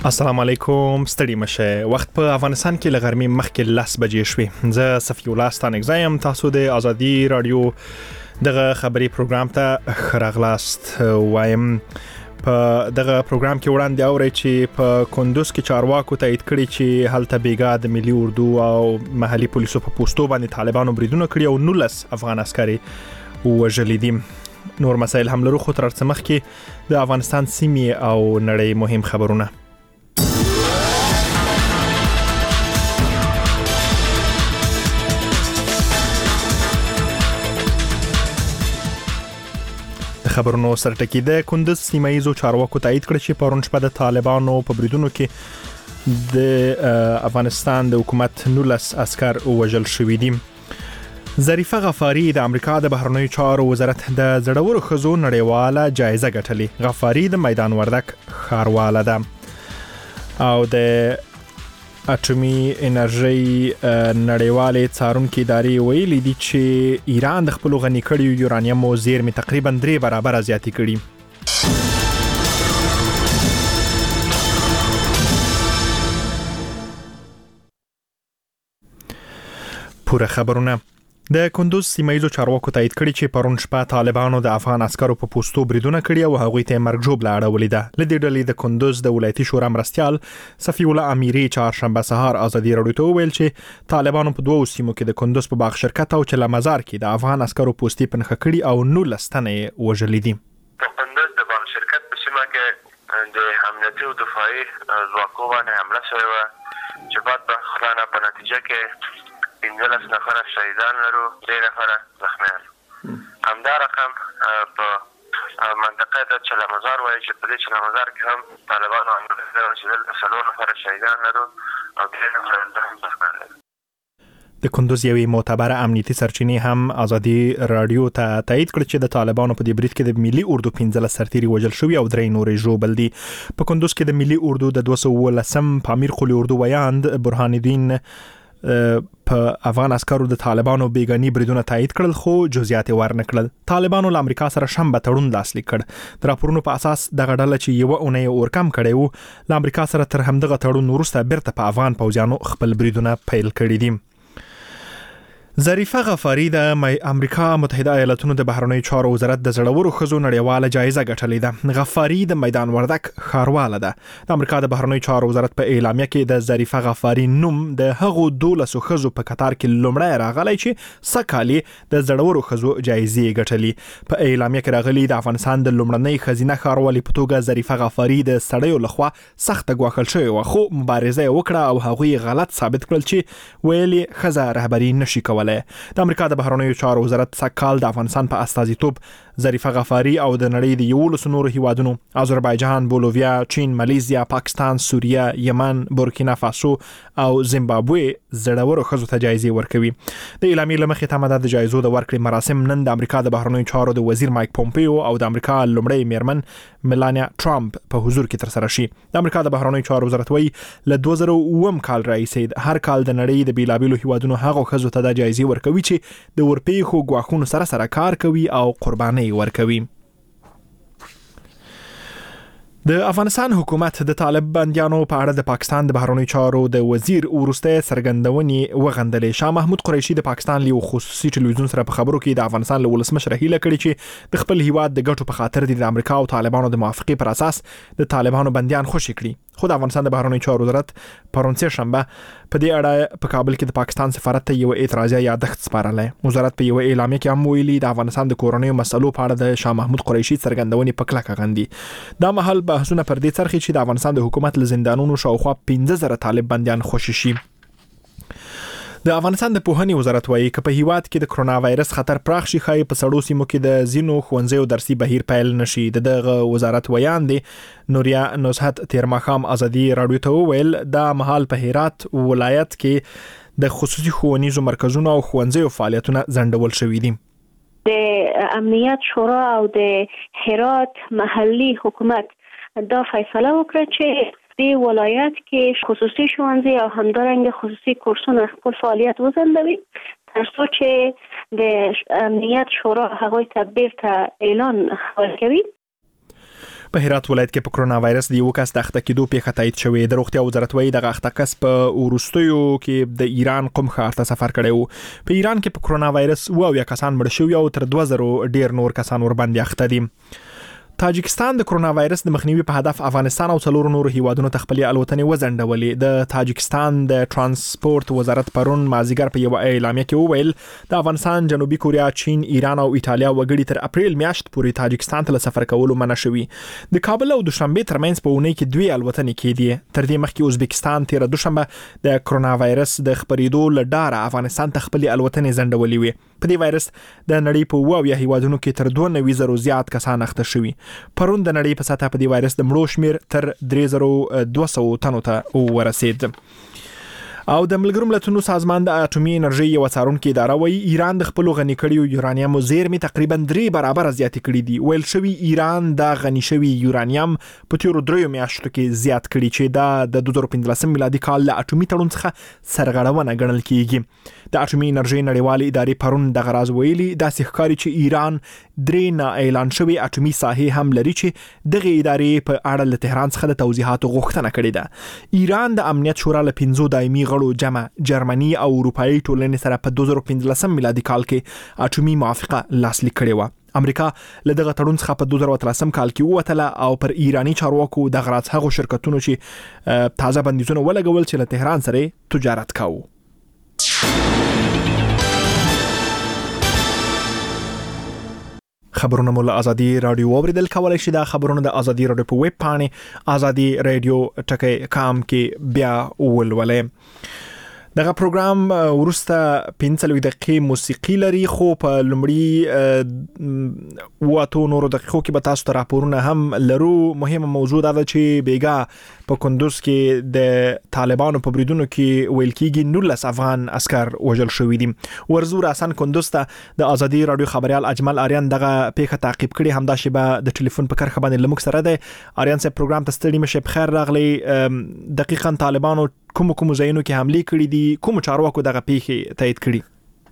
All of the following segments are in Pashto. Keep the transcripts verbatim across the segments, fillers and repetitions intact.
السلام علیکم، ستړي مشه. وخت په افغانستان کې لغرمي مخکې لس بجې شوې. زه صفی الله ستانک زایم. تاسو د ازادي رادیو دغه خبري پروګرام ته خراغلاست وایم. په دغه پروګرام کې وړاندې اوري چې په کندوز کې چارواکو تایید کړي چې هلته بیګا د ملي اردو او محلي پولیسو په پوسټو باندې طالبانو بریدونه کړي او نولس افغان عسکري وژلي دي. نور مسایل هم لرو، خو تر څه مخکې د افغانستان سیمې او نړۍ مهم خبرونه. خبرونو سرټکی د کندوز سیمایزو چارواکو تایید کړ چې پرون شپه د طالبانو په بریدونو کې د افغانستان د حکومت نولس عسكر وژل شوي دي. ظریفه غفاری د امریکا د بهرنیو چارو وزارت د زړورو ښځو نړیواله جایزه ګټلې. غفاری د میدان وردک ښارواله ده او د اټومي انرژي نړیوالې څارونکو ادارې ویلي دي چې ایران د خپل غني کړیو یورانیم زیرمې تقریبا درې برابر زیاتې کړي. پوره خبرونه. د کندوز سیمایزو چارواکو تایید کړي چې پرون شپه طالبانو د افغان عسکرو په پوسټو بریدونه کړي او هغوی ته مرګ ژوبله اړولې ده. لدې ډلې د کندوز د ولایتي شورا مرستیال صفی الله امیری چهارشنبه سهار ازادي رادیو ته ویل چې طالبانو په دوو سیمو کې د کندوز په باغ شرکت او چله مزار کې د افغان عسکرو پوسټي پنځه کړي او نولس تنې وژلي دي. په کندوز د باغ شرکت په سیمه کې د امنیتي او دفاعي ځواکونو باندې حمله شوې وه چې بعد په خلانه په نتیجه کې پنځلس نفر شهیدان لرو، درې نفر زخمیان. همدا رقم په منطقه د چله مزار وایي چې په دې چله مزار کې هم طالبانو حمله کړې چې دلته څلور نفر شهیدان لرو او درې نفر هم زخمیان لرو. د کندوز یوې معتبره امنیتي سرچینې هم ازادي رادیو ته تایید کړ چې د طالبانو په دې برید کې د ملي اردو پنځلس سرتیري وژل شوي او درې نورې ژوبل دي. په کندوز کې د ملي اردو د دوه سوه ولسم پامیر قلي اردو ویاند برهان الدین په افغان عسکرو د طالبانو بیګانی بریدونه تایید کړل، خو جزئیات ورنه کړل. طالبانو له امریکا سره شنبه تړون لاسلیک کړ. د راپورونو په اساس دغه ډله چې یو اونۍ اور کم کړی وو له امریکا سره تر همدغه تړون وروسته بیرته په افغان پوځیانو خپل بریدونه پیل کړي دي. ظریفه غفاری د امریکا متحده ایالاتونو د بهرنیو چارو وزارت د زړورو ښځو نړیواله جایزه ګټلې ده. غفاری د میدان وردک ښارواله ده. د امریکا د بهرنیو چارو وزارت په اعلامیه کې د ظریفه غفاری نوم د هغو دولسو ښځو په قطار کې لومړی راغلی چې سکالي د زړورو ښځو جایزې ګټلې. په اعلامیه کې راغلي د افغانستان د لومړنۍ ښځینه ښاروالې په توګه ظریفه غفاری د سړیو لخوا سخت ګواښل شوې وه، خو مبارزه یې وکړه او هغوی غلط ثابت کړل چې ویلي ښځه رهبري نشي کولی. د امریکا د بهرنیو چارو وزارت سکال د افغانستان په استازیتوب ظریفه غفاری او د نړۍ د یولسو نورو هیوادونو آذربایجان، بولیویا، چین، مالیزیا، پاکستان، سوریه، یمن، بورکینا فاسو او زیمبابوې زړورو ښځو ته جایزې ورکوي. د اعلامیې له مخې تمه ده د جایزو د ورکړې مراسم نن د امریکا د بهرنیو چارو د وزیر مایک پومپیو او د امریکا لومړۍ میرمن ملانیا ټرامپ په حضور کې ترسره شي. د امریکا د بهرنیو چارو وزارت وایي له دوه زره اووم کال راهیسې هر کال د نړۍ د بیلابیلو هیوادونو هغو ښځو ته د جایزې ورکوي چې د ورپېښو ګواښونو سره سره کار کوي او قرباني ورکوي. د افغانستان حکومت د طالب بندیانو په اړه د پاکستان د بهرنیو چارو د وزیر وروسته څرګندونې وغندلې. شاه محمود قریشي د پاکستان له خصوصي ټلویزیون سره په خبرو کې د افغانستان له ولسمشر هیله کړې چې د خپل هیواد د ګټو په خاطر د امریکا او طالبانو د موافقې پر اساس د طالبانو بندیان خوشي کړي. خو د افغانستان د بهرنیو چارو وزارت پرون سه شنبه په دې اړه په کابل کې د پاکستان سفارت ته یو اعتراضي یادښت سپارلی. وزارت په یو اعلامیه کې هم ویلي د افغانستان د کورنیو مسلو په اړه د شاه محمود قریشي څرګندونې په کلکه غندي. دا مهال بحثونه پر دې څرخي چې د افغانستان د حکومت له زندانونو شاوخوا پنځه زره طالب بندیان خوشي شي. د افغانستان د پوهنې وزارت وایي چې په هیواد کې د کرونا وایرس خطر پراخ شي، خای په سړو سیمو کې د زینو ښوونځیو درسي بهیر پیل نشي. دغه وزارت ویاند نوریا نصحت تیرماخام ازادي رادیو ته ویل دا مهال په هرات ولایت کې د خصوصي ښوونیزو مرکزونو او ښوونځیو فعالیتونه ځنډول شوي دي. د امنیت شورا او د هرات محلي حکومت دا فیصله وکړه چې د ولایت کې خصوصي ښوونځي او همدارنګه خصوصي کورسونه خپل فعالیت وځنډوي تر څو چې د امنیت شورا هغوی ته بیرته اعلان ورکوي. په هرات ولایت کې په کرونا وایرس د یو کس د اخته کېدو پیښه تایید شوې. د روغتیا وزارت وايي د اخته کس په وروستیو کې د ایران قم ښار ته سفر کړی و. په ایران کې په کرونا وایرس اویا کسان مړ شوي او تر دوه زره ډیر نور کسان ورباندې اخته دي. تاجکستان د کرونا وایرس د مخنیوي په هدف افغانستان او څلور نور هیوادونو ته خپل الوتنې وزندولې. د تاجکستان د ترانسپورت وزارت پرون مازیګر په یو اعلامیه کې وویل د افغانستان، جنوبي کوریا، چین، ایران او ایتالیا وګړي تر اپریل میاشت پورې تاجکستان ته سفر کولو منع شوي. د کابل او دوشنبه ترمنځ په اونۍ کې دوه الوتنې کېدي. تر دې مخکې ازبکستان تیر دوشنبه د کرونا وایرس د خپرېدو لډاره افغانستان ته خپل الوتنې زندولې وي. په دې وایرس د نړۍ په اویا هیوادونو کې تر دوه نوي زره زیات کسان اخته شوي. پرون د نړۍ په سطح په دې وایرس د مړو شمیر تر درې زره دوه سوه تنو ته ورسید. او د ملګرو ملتونو سازمان د اټومي انرژي یو څارونکو اداره وايي ایران د خپل غني کړیو یورانیم زیرمې تقریبا درې برابر زیات کړي دي. ویل شوی ایران د غني شوی یورانیم په تیرو دریو میاشتو کې زیات کړي چې دا د دوه زره پنځلسم میلادي کال له اټومي تړون څخه سرغړونه ګڼل کیږي. د اټومي انرژي نړیوالې ادارې پرون د غراز ویلي داسې ښکاري چې ایران درې نه اعلان شوی اټومي ساحې هم لري چې دغه ادارې په اړه له تهران څخه د توضیحاتو غوښتنه کړې ده. ایران د امنیت شورا له پنځو دایمي غړو جمع جرمني او اروپאי ټولنې سره په دوه زره پنځلسم میلادي کال کې اټومي موافقه لاسلیک کړې و. امریکا له دغه تړون څخه په دوه زره اتلسم کال کې ووتله او پر ایرانی چارواکو د غراز هغو شرکتونو چې تازه بندیزونه ولګول چې له تهران سره تجارت کاوه. خبرونه مول ازادي رادیو اوریدل کولای شي. دا خبرونه د ازادي رادیو په ویب پاڼه ازادي رادیو ټکی کام کې بیا ولولئ. دغه پروګرام ورسته پنځه دقیقې موسیقي لري، خو په لومړی واټو نورو دقیقو کې به تاسو ته راپورونه هم لرو. مهمه موضوع دا ده چې بیګا په کندوز کې د طالبانو په بریدونو کې ویل کېږي نولس افغان عسكر وژل شوي دي. ورزو راسن کندوز ته د ازادي رادیو خبريال اجمل آریان دغه پیښه تعقیب کړي. همدا شیبه د ټلیفون په کرخه باندې لمک سره ده. آریان صاحب پروګرام ته ستړي مشه، بخیر راغلی. دقیقاً طالبانو کوم کوم ځایونو کې حمله کړې دي، کوم چارواکو دغه پیښه تایید کړي؟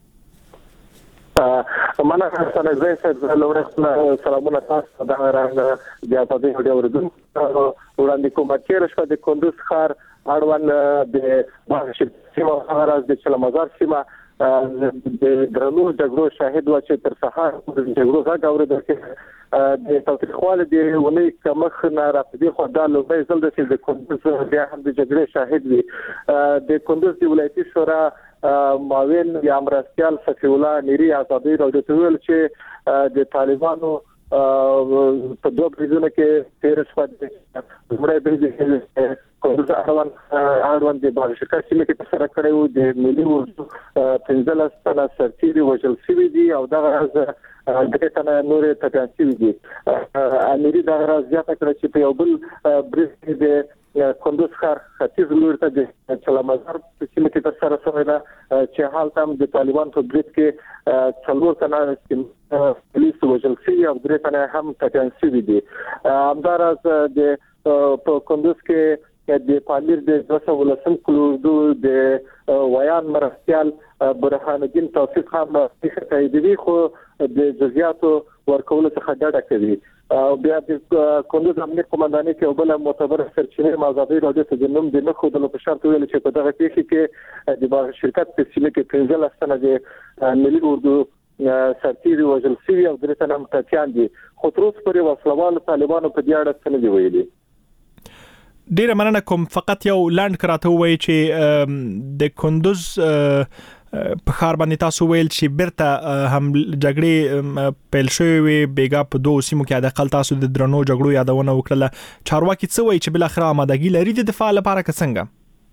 مننه سره زه سره لورسنه سلامونه تاسو د راغله د ازادي رادیو اوریدونکو وړاندې کوم چې رشوه د کندوز ښار اړوند د باغشت سیمه غراز د چلمزار سیمه د درنو جګړو شاهد و چې تر سهار د جګړو غږ اورېدل کېږي. د توتخواله د ولې کمخ نه راځي خو دا لومړی ځل د کندوز بیا هم د جګړې شاهد وي. د کندوز د ولایتي شورا معاون یا مرستيال صفي الله نيري ازادي رادیو ته ویل چې د طالبانو په دوه بریدونو کې تیر شپه د لومړی برید کندوز اړوند اړوند د باغشکا سیمه کې تر کړی و. د ملي اردو پنځلس تنه سرتیري وژل شوي دي او دغه راز درې تنه نورې ټپیان شوي دي. امیر دغه راز زیاته کړه چې په یو بل برید د کندوز ښار ختیځ لور ته د چلمزار په سیمه کې تر سره شوی ده چې حال هم د طالبان په برید کې څلور تنه پولیس وژل شوي او درې تنه هم ټپیان شوي دي. همداراز د په کندوز کې د پامیر د دوه سوه ولسم کلوردو د ویان مرستيال برهان الدین توفیق خان په تاییدوي خو د جزئیاتو ورکول څخه ډډه کوي. او بیا د کندوز امنیت قومندانۍ کې بل معتبر سرچینې ازادي رادیو ته د نوم د نه خودلو په شرط ویل چې په دغه پیښه کې د باغ شرکت په سیمه کې پنځلس تنه د ملي اردو سرتیري وژل شوي او درې تنه متقین دي. خو تر اوسه پورې وسلوال طالبانو په دې اړه څه نه دی ویلي. ډیره مننه کوم. فقط یو لاند کراته وای چې د کندوز په ښار باندې تاسو ویل چې برته هم جګړې پیل شوې وي بیګا په دوه سیمو کې د اقل تاسو د درنو جګړو یادونه وکړه. چارواکي څه وایي چې بل اخر آمادګي لري د دفاع لپاره که څنګه؟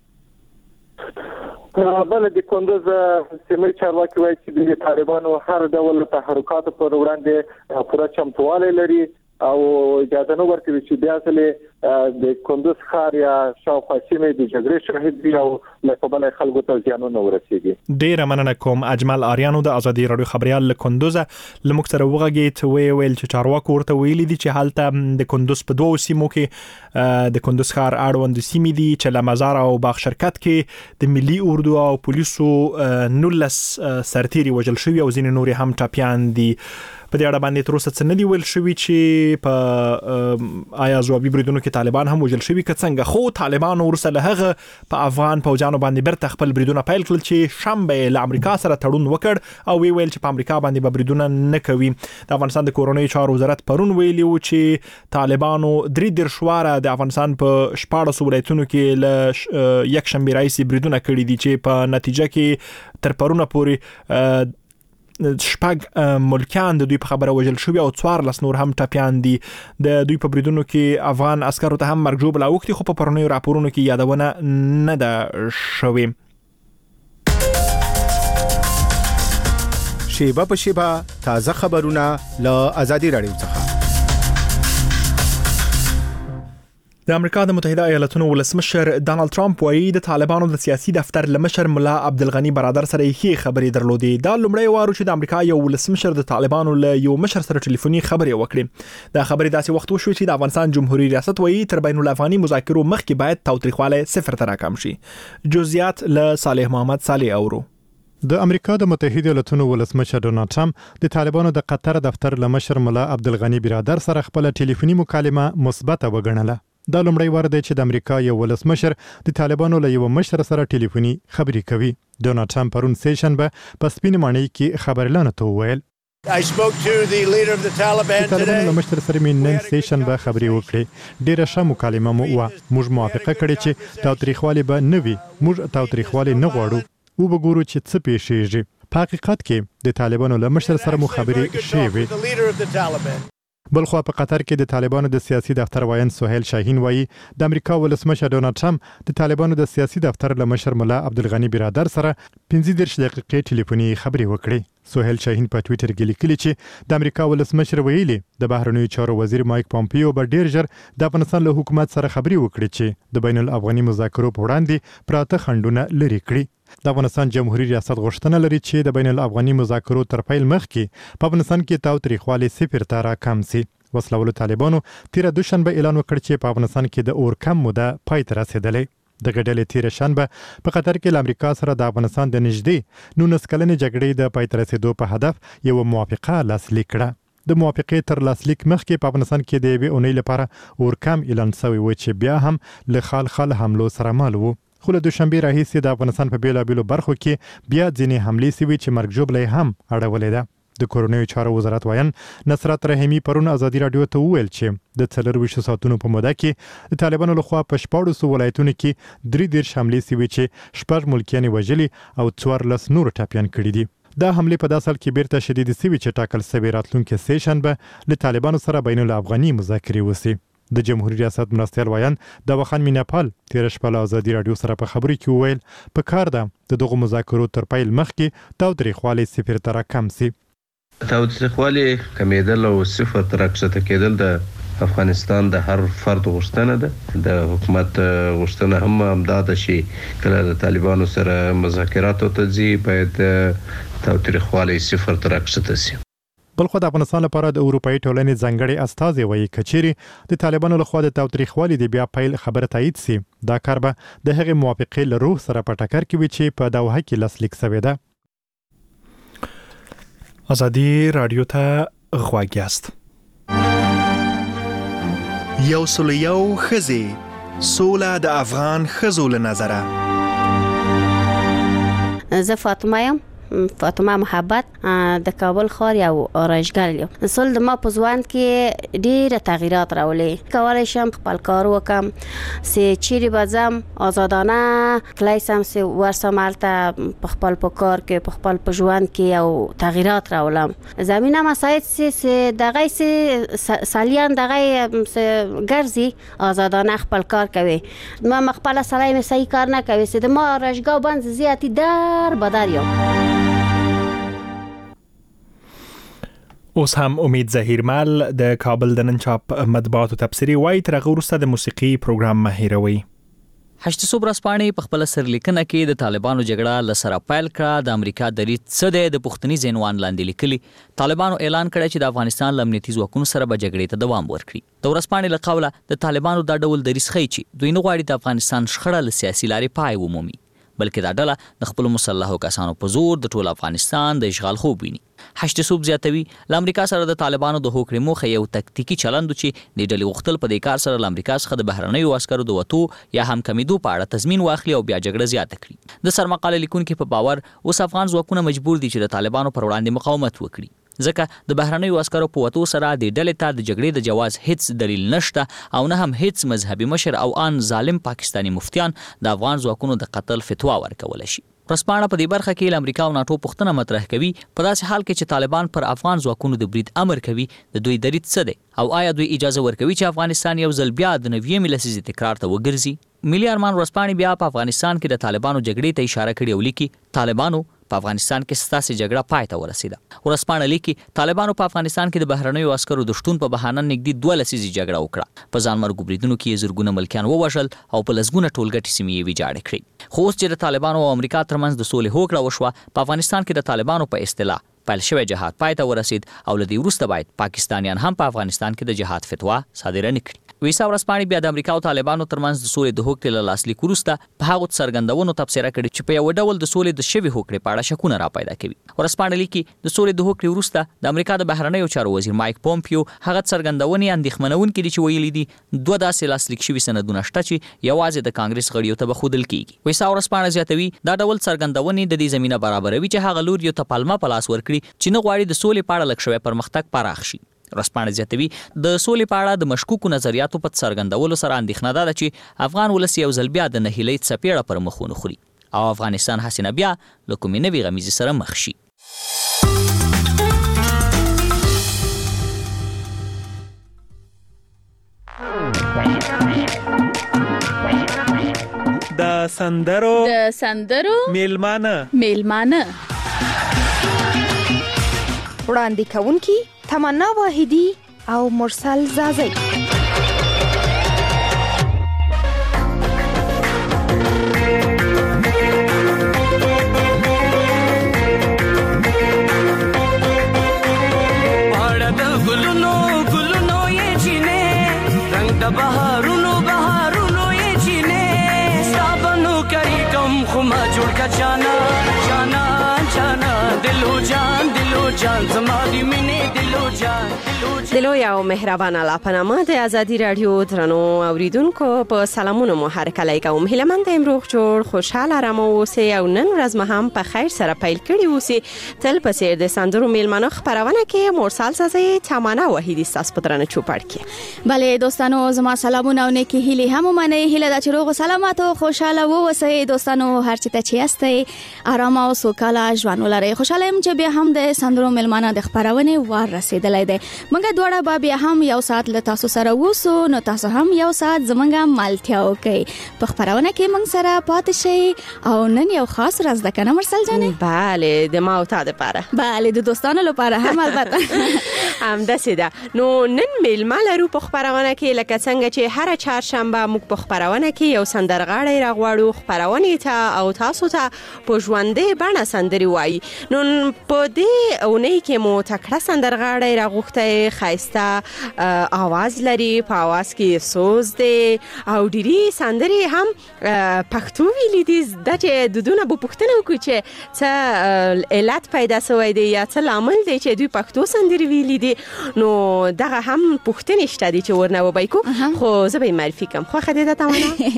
بل د کندوز سیمه چارواکي وایي چې د طالبانو هر ډول تحرکات پر وړاندې پوره چمتووالی لري او اجازه نه ورکوي چې بیا ځلې د کندوز ښار یا شاوخوا سیمې د جګړې شاهد دي او له کبله خلکو ته زیانونه ورسېږي. ډیره مننه کوم. اجمل آریانو د ازادي رادیو خبريال له کندوز له موږ سره وغږېد. ویل چې چارواکو ورته ویلي دي چې حالت د کندوز په دوه سیمو کې د کندوز ښار اړوند سیمې دي چې لمزار او باغ شرکت کې د ملي اردو او پولیسو نولس سرتیري وژل شوي او ځینې نور هم ټپیان دي. په دې اړه باندې تر اوسه څه نه دی ویل شوی چې په آیا ځوابي بریدونو کې طالبان هم وژل شوي که څنګه. خو طالبان ورسره له هغه په افغان پوځیانو باندې برته خپل بریدونه پیل کړل چې شنبه له امریکا سره تړون وکړ او وی ویل چې په امریکا باندې به بریدونه نه کوي. د افغانستان د کورونی چارو وزارت پرون ویلی و چې طالبانو درې دېرش واره د افغانستان په شپاړس ولایتونو کې له یک شنبه راهیسې بریدونه کړي دي چې په نتیجه کې تر پرونه پورې شپږ ملکیان د دوی په خبره وژل شوي او څوارلس نور هم ټپیان دي. د دوی په بریدونو کې افغان عسکرو ته هم مرګ ژوبله اوښتې، خو په پرونیو راپورونو کې یادونه نه ده شوې. شیبه په شیبه تازه خبرونه له آزادي رادیو څخه. د امریکا د متحده ایالاتونو ولسمشر ډانلډ ټرمپ وایي د طالبانو د سیاسي دفتر لمشر ملا عبدالغنی برادر سره یې خبرې درلودې. دا لومړی وار چې د امریکا یو ولسمشر د طالبانو له یو مشر سره ټلیفوني خبرې وکړي. دا خبرې داسې وخت وشو چې د افغانستان جمهوریت ریاست وایي تر بین الافغاني مذاکرو مخکې باید تاوتریخواله صفر ته راکم شي. جزئیات له صالح محمد صالح اورو. د امریکا د متحده ایالاتونو ولسمشر ډونالډ ټرمپ د طالبانو د قطر دفتر لمشر ملا عبدالغنی برادر سره خپل ټلیفوني مکالمه مثبته وګڼله. دا لومړی وار دی چې د امریکا یو ولسمشر د طالبانو له یو مشر سره ټلیفوني خبرې کوي. ډونالډ ټرمپ پرون سیشن به په سپین ماڼۍ کې خبرلانه ته وویل I spoke to the leader of the Taliban today. د مشر سره مې نن سیشن به خبرې وکړې. ډیره ښه مکالمه مو وه. موږ موافقه کړې چې تاوتریخوالی به نه وي. موږ تاوتریخوالی نه غواړو. وګورو چې څه پیښیږي. په حقیقت کې د طالبانو له مشر سره مو خبرې شوې. بلخو په قطر کې د طالبانو د سیاسي دفتر وایي سهیل شاهین وایي د امریکا ولسمشر ډونالډ ټرمپ د طالبانو د سیاسي دفتر له مشر ملا عبدالغنی برادر سره پنځه دېرش دقیقې ټلیفوني خبرې وکړې. سهیل شاهین په ټوئیټر کې لیکلي چې د امریکا ولسمشر ویلي د بهرنیو چارو وزیر مایک پامپیو به ډیر ژر د افغانستان له حکومت سره خبرې وکړي چې د بین الافغاني مذاکرو په وړاندې پراته خنډونه لرې کړي. د افغانستان جمهوریت ریاست غوښتنه لري چې د بین الافغاني مذاکرو تر پیل مخکې په افغانستان کې تاوتریخوالی صفر ته راکم شي. وسلوالو طالبانو تیر دوشنبه اعلان وکړ چې په افغانستان کې د اور کم موده پای ته رسیدلې. د ګډلې تیر شنبه په قطر کې له امریکا سره د افغانستان د نږدې نولس کلنې جګړې د پای ته رسیدو په هدف یو موافقه لاسلیک کړه. د موافقې تر لاسلیک مخکې په افغانستان کې د یوې اونۍ لپاره اور کم اعلان شوی و چې بیا هم له خال خال حملو سره مل و. خو له دوشنبه راهیسې د افغانستان په بیلابیلو برخو کې بیا ځینې حملې شوي چې مرګ ژوبله هم اړولې ده. د کورونی چارو وزارت وایي نصرت رحیمی پرون آزادي رادیو ته وویل چې د څلرویشتو ساعتونو په موده کې د طالبانو لخوا په شپاړسو ولایتونو کې درې دېرش حملې شوي چې شپږ ملکیان وژلي او څوارلس نور ټپیان کړي دي. دا حملې په داسې حال کې بیرته شدیدې شوي چې ټاکل شوی راتلونکي سیشن به له طالبانو سره بین الافغاني مذاکرې وشي. د جمهوریت ریاست مرستیال وایي د وخان میناپال تیر شپه له آزادي رادیو سره په خبرې کې وویل په کار ده د دغو مذاکرو تر پیل مخکې تاوتریخوالی صفر ته راکم شي. تاوتریخوالی کمیدل او صفر ته راکښته کېدل د افغانستان د هر فرد غوښتنه ده. د حکومت غوښتنه هم همدا ده چې کله د طالبانو سره مذاکراتو ته ځي باید تاوتریخوالی صفر ته راکښته شي. بلخو د افغانستان لپاره د اروپאי ټولنې ځانګړي استازي وایي کچيري د طالبانو لخوا د تاوتریخوالي د بیا پیل خبره تایید سي دا کار به د هغې موافقې له روح سره په ټکر کې وي چې په دوحه کې لاسلیک شوی ده. آزادی رادیو ته غوږ یاست. یو سل یو ښځې سوله د افغان ښځو له نظره. زه فاطمه یم فاطمه محبت د کابل ښار یو آرایشګر یم. سول د ما په ځوان کې ډېره تغییرات راولې. کولی شم خپل کار وکم چې چیرې به ځم ازادانه تللی سم چې ورسم هلته په خپل په کار کې په خپل په ژوند کې یو تغییرات راولم. زمینه مساعد چې دغه چې سالیان دغه ګرځي ازادانه خپل کار کوي. ما خپله سړی مې صحیح کار نه کوي چې د ما آرایشګاه بند زیاتې در بدر یم. اوس هم امید ظهیرمل د کابل د نن چاپ مطبوعاتو تبصري وایي تر هغه وروسته د موسیقي پروګرام مهیروي. هشت صبح ورځپاڼې په خپل سرلیکنه کې د طالبانو جګړه له سره پیل کړه. د امریکا دریځ څه دی د پښتني عنوان لاندې لیکلي. طالبانو اعلان کړی چې د افغانستان له امنیتي ځواکونو سره به جګړې ته دوام ورکړي. د ورځپاڼې له قوله د طالبانو دا ډول دریځ ښیي چې دوی نه غواړي د افغانستان شخړه له سیاسي لارې پای ومومي. بلکې دا ډله د خپل مسلحو کسانو په زور د ټول افغانستان د اشغال خوب ویني. حشد صوب زیاتوي له امریکا سره د طالبانو د هوکړې موخه یو تکتیکي چلند چې د ډلې غوښتل په دې کار سره له امریکا څخه د بهرنیو عسکرو د وتو یا هم کمیدو په اړه تضمین واخلي او بیا جګړه زیاته کړي. د سرمقاله لیکونکو په باور اوس افغان ځواکونه مجبور دي چې د طالبانو پر وړاندې مقاومت وکړي، ځکه د بهرنیو عسکرو په وتو سره د ډلې ته د جګړې د جواز هیڅ دلیل نشته او نه هم هیڅ مذهبي مشر او ان ظالم پاکستانی مفتیان د افغان ځواکونو د قتل فتوا ورکول شي. پرسپانه په دې برخه کې له امریکا او ناتو پوښتنه مطرح کوي په داسې حال کې چې طالبان پر افغان ځواکونو د برید امر کوي د دوی دریځ څه دی او آیا دوی اجازه ورکوي چې افغانستان یو ځل بیا د نویمې لسیزې تکرار ته وګرځي؟ ملي ارمان ورځپاڼې بیا په افغانستان کې د طالبانو جګړې ته اشاره کړې او لیکي طالبانو په افغانستان کې ستاسې جګړه پای ته ورسېده. ورځپاڼه لیکي طالبانو په افغانستان کې د بهرنیو عسکرو د شتون په بهانه نږدې دوه لسیزې جګړه وکړه. په ځانمرګو بریدونو کې یې زرګونه ملکیان ووژل او په لسګونه ټولګټې سیمې یې ویجاړې کړې. خو اوس چې د طالبانو او امریکا ترمنځ د سولې هوکړه وشوه، په افغانستان کې د طالبانو په اصطلاح پیل شوی جهاد پای ته ورسید او له دې وروسته باید پاکستانیان هم په افغانستان کې د جهاد فتوا صادره نه کړي. ویسا ورځپاڼې بیا د امریکا او طالبانو ترمنځ د سولې د هوکړې له لاسلیک وروسته په هغو څرګندونو تبصره کړې چې په یو ډول د سولې د شوې هوکړې په اړه شکونه را پیدا کوي. ورځپاڼه لیکي د سولې د هوکړې وروسته د امریکا د بهرنیو چارو وزیر مایک پومپیو هغه څرګندونې اندېښمنونکې دي چې ویلي دي دوه داسې لاسلیک شوي سندونه شته چې یوازې د کانګرس غړیو ته به ښودل کیږي. ویسا ورځپاڼه زیاتوي دا ډول څرګندونې د دې زمینه برابروي چې هغه لور یو ته پلمه په لاس ورکړي چې نه غواړي د سولې په اړه لږ شوی پرمختګ پراخ شي. ورځپاڼه زیاتوي د سولې په اړه د مشکوکو نظریاتو په څرګندولو سره اندېښنه ده چې افغان ولس یو ځل بیا د نهیلۍ څپېړه پر مخ ونه خوري او افغانستان هسې نه بیا له کومې نوې غمیزې سره مخ شي. د سندرو د سندرو میلمانه میلمانه وړاندې کوونکي تمنا واحدی او مرسل زازی. जाना जाना जाना दिलो जान दिलो जान زمادي مینه دلو جان دلو یو مهربان الله پنامه د ازادي رادیو درنو اوریدونکو په سلامونو مو هر کله کوم هلمند امروغ جوړ خوشاله رمو اوسئ او نن ورځ مه هم په خیر سره پیل کړی اوسئ. تل په سیر د سندرو میلمانو خبرونه کې مرسل سازي تمنا وحیدی ساس پترانه چوپړ کې. بله دوستانو زما سلامونه او نیکی هیله هم منه هیله د چروغ سلامات او خوشاله اوسئ. دوستانو هر چی ته چی استئ آرام او سوکاله ژوند ولرئ. خوشاله يم چې بیا هم د سندرو میلمانه د خبرونه وار رسیدلای دی. منګه دوړه به بیا هم یو ساعت له تاسو سره ووسو نو تاسو هم یو ساعت زمونږه مالتیا وکئ. په خبرونه کې موږ سره پاتې شئ او نن یو خاص ورځ ده کنه مرسل جانې؟ بله د ما او تا لپاره. بله د دوستانو لپاره هم البته همداسې ده. نو نن میلمه لرو په خبرونه کې لکه څنګه چې هر چهارشنبه موږ په خبرونه کې یو سندرغاړی راغواړو خبرونه ته او تاسو ته په ژوندۍ بڼه سندري وایي. نو په دې اونۍ کې مو تکړه سندرغاړی راغوښتی خایسته आवाज لري په आवाज کې سوز دی او ډيري سندري هم پښتو ویلي دي. د چې دودونه په پښتنه وکړي چې څه علت پیدا شوی دی یا څه لامل دی چې دوی پښتو سندري ویلي دي. نو دغه هم پښتنې شته دي چې ورنه وبایکو خو زه به معرفي کوم. خو خدای ته تمنا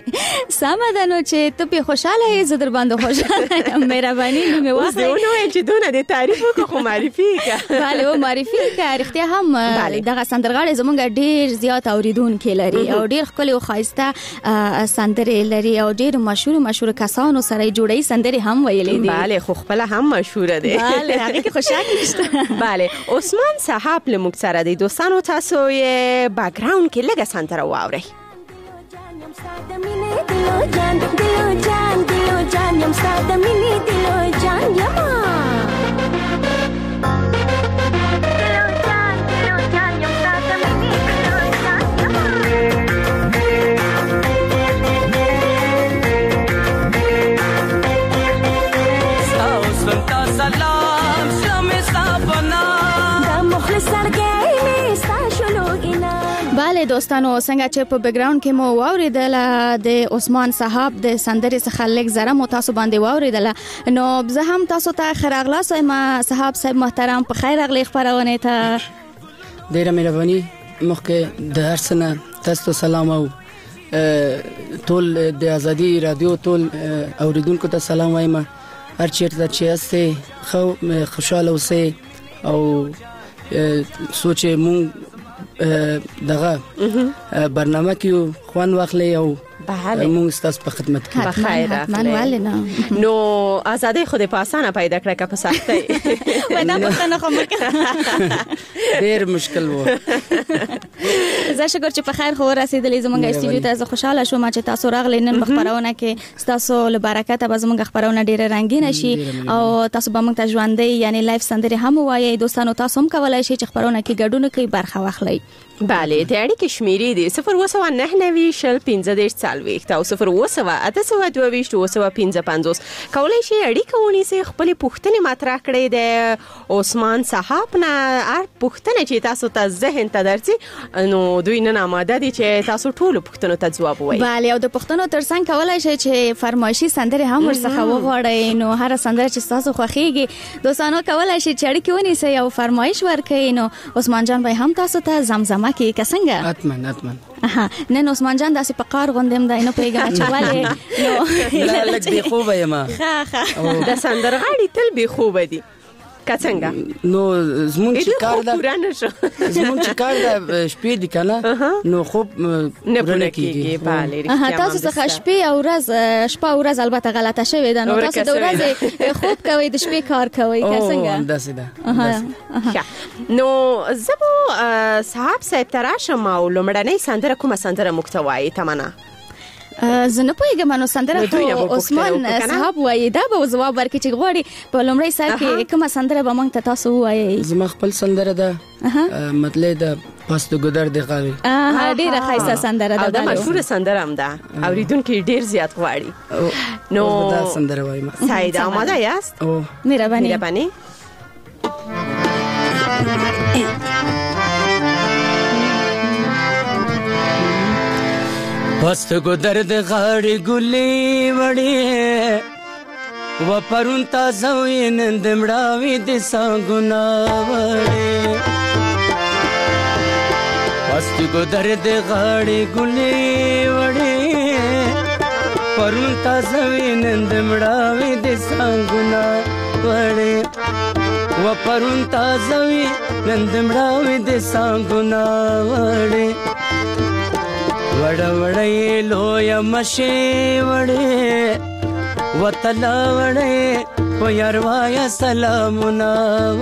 سم ده نو چې ته په خوشاله یې زه در باندې خوشاله یم. مهرباني نو مې واخلې. نو چې دونه د تعریف وکړو خو معرفي کا. بله او معرفي کا رښتیا هم دغه سندرغاړي زمونږ ډیر زیات اوریدونکي لري او ډیر ښکلي او ښایسته سندرې لري او ډیر مشهور مشهور کسانو سره جوړي سندرې هم ویلې دي. بله خو خپل هم مشهور دي. بله هغه کې خوشاله نشته. بله عثمان صاحب له موږ سره دی. دوستانو تاسو یې بیک ګراوند کې لږه سندره واورئ. دلو جان دلو جان دلو جان یم ساده مینې دلو جان یما بله دوستانو څنګه چې په بیک ګراوند کې مو واوریدل د عثمان صاحب د سندرې څخه لږ زره مو تاسو باندې واوریدل نو زه هم تاسو ته خراغلا سم صاحب صاحب محترم په خیر اغلی خبرونه ته ډیره مهرباني مخکې د هر څه تاسو سلام او ټول د ازادي رادیو ټول اوریدونکو ته سلام وایم هر چیرته چې استه خو خوشاله اوسئ او سوچ مون دغه برنامه کې خوان واخلې او مونږ ستاسو په خدمت کې بخیر اخلي نو ازادي خو د پاسانه پیدا کړه که په سختۍ ونا پښتنه خو مکه ډیر مشکل وو زه شکر چې په خیر خو رسیدلې زمونږ استودیو ته زه خوشاله شوم چې تاسو راغلې نن خبرونه کې تاسو له برکت به زمونږ خبرونه ډیره رنگین شي او تاسو به موږ ته ژوندۍ یعنی لایف سندري هم وایي دوستانو تاسو هم کولای شئ چې خبرونه کې ګډون کوي برخه واخلئ بله د اړیکې شمیرې دي صفر اووه سوه نهه نوي شل پنځه دېرش څلوېښت او صفر اووه سوه اته سوه دوه ویشت اووه سوه پنځه پنځوس کولای شي اړیکه ونیسئ خپلې پوښتنې مطرح کړئ د عثمان صاحب نه هر پوښتنه چې تاسو ته ذهن ته درځي نو دوی نن آماده دي چې تاسو ټولو پوښتنو ته ځواب ووایي بله او د پوښتنو ترڅنګ کولای شئ چې فرمایشي سندرې هم ورڅخه وغواړئ نو هر سندره چې تاسو خوښیږي دوستانو کولای شئ چې اړیکې ونیسئ او فرمایش ورکړئ نو عثمان جان بھائی هم تاسو ته زمزمه کې څنګه اتمن اتمن اها نن عثمان جان داسې په قار غوندم دا نه پیګا چې والے نو لا لګ دی خوبه یم ها ها د سندرغاړي تل به خوبه دي کڅنګا نو زمون چې کار دا زمون چې کار دا شپې دي کنه نو خوب نه پوره کیږي bale ها تاسو څخه شپې او ورځ شپه او ورځ البته غلطه شوې ده نو تاسو د ورځې خوب کوي د شپې کار کوي کڅنګا او داسې ده نو زبو صاحب صاحب تراشم او لمړنۍ سندره کومه سندره محتوای تمنا زه نه پوهیږم نو سندره خو عثمان صاحب وایي دا به جواب ورکړي چې غواړي په لومړی سر کې کومه سندره به موږ ته تاسو ووایي زما خپل سندره ده مطلب د پاس د ګدر د غاوي اه ډیره ښایسته سندره ده دا مشهور سندره هم ده اوریدونکو ډیر زیات غواړي نو دا سندره وایم سعید آماده یاست او مهرباني مهرباني پست کو درد غاړي ګلې وړې و پرون تازه وینند مړاوي د سانګونا وړې پست کو درد غاړي ګلې وړې پرون تازه وینند مړاوي د سانګونا وړې و پرون تازه وینند مړاوي د سانګونا وړې وړ وړې لوی مشي وړې وتلا وړې په يروايا سلامونه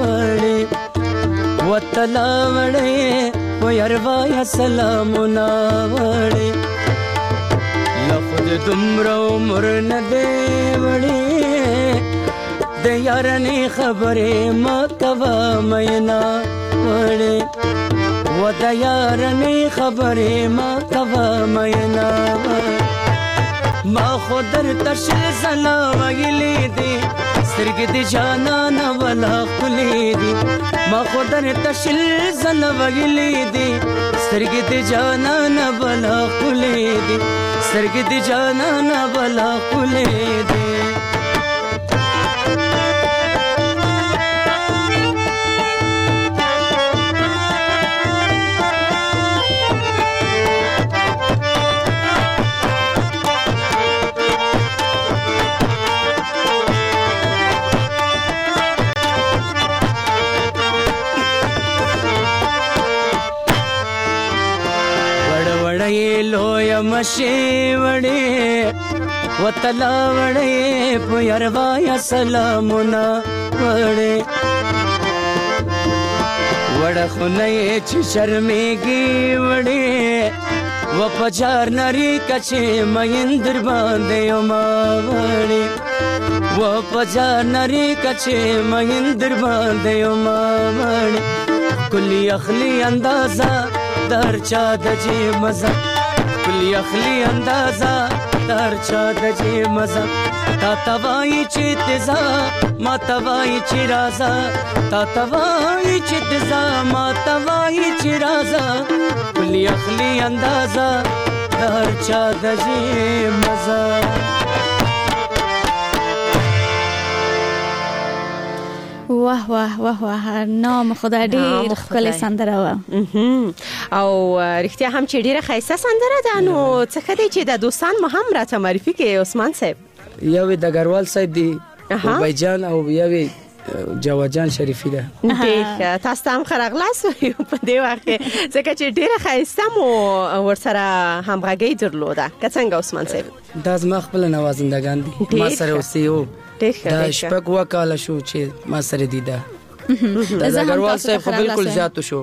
وړې وتلا وړې په يروايا سلامونه وړې لخد دمرو عمر نه دې وړې د یارنې خبرې ما کوا مینا وړې و د یارنې خبرې ما کوا مینا ما خو درته شل ځله ویلې دي سترګې د جانانه ولا ښکلې دي ما خو درته شل ځله ویلې دي سترګې د جانانه ولا ښکلې دي سترګې د جانانه ولا ښکلې دي لوی مشي وړې وتلا وړې په يروايا سلامونه وړې وړ خنې چې شرمېږي وړې و پچار نری کچې مهندر باندې ما وړې و پچار نری کچې مهندر باندې ما وړې کلی اخلي اندازا در چا د جې مزه کلی اخلي اندازا در چا د جې مزه تا توای چې تزا ما توای چې رازا تا توای چې تزا ما توای چې رازا کلی اخلی اندازا در چا د جې مزه. واه واه واه واه نام خدا ډیر ښکلې سندره وه او رښتیا هم چې ډیره ښایسته سندره ده. نو څه ښه دی چې د دوستان مو هم راته معرفي کړي عثمان صاحب. یو د ګروال صاحب دی بای جان او یو جواد جان شریفی ده. ډیر تاسو ته هم ښه راغلاست په دې وخت کې ځکه چې ډیره ښایسته مو ورسره همغږي درلوده. که څنګه عثمان صاحب؟ دا زما خپل نوازندگان دي ما سره اوسېو دا شپږ اوه کاله شو چې ما سره دي. دا د ګروال صاحب خو بالکل زیاتو شو.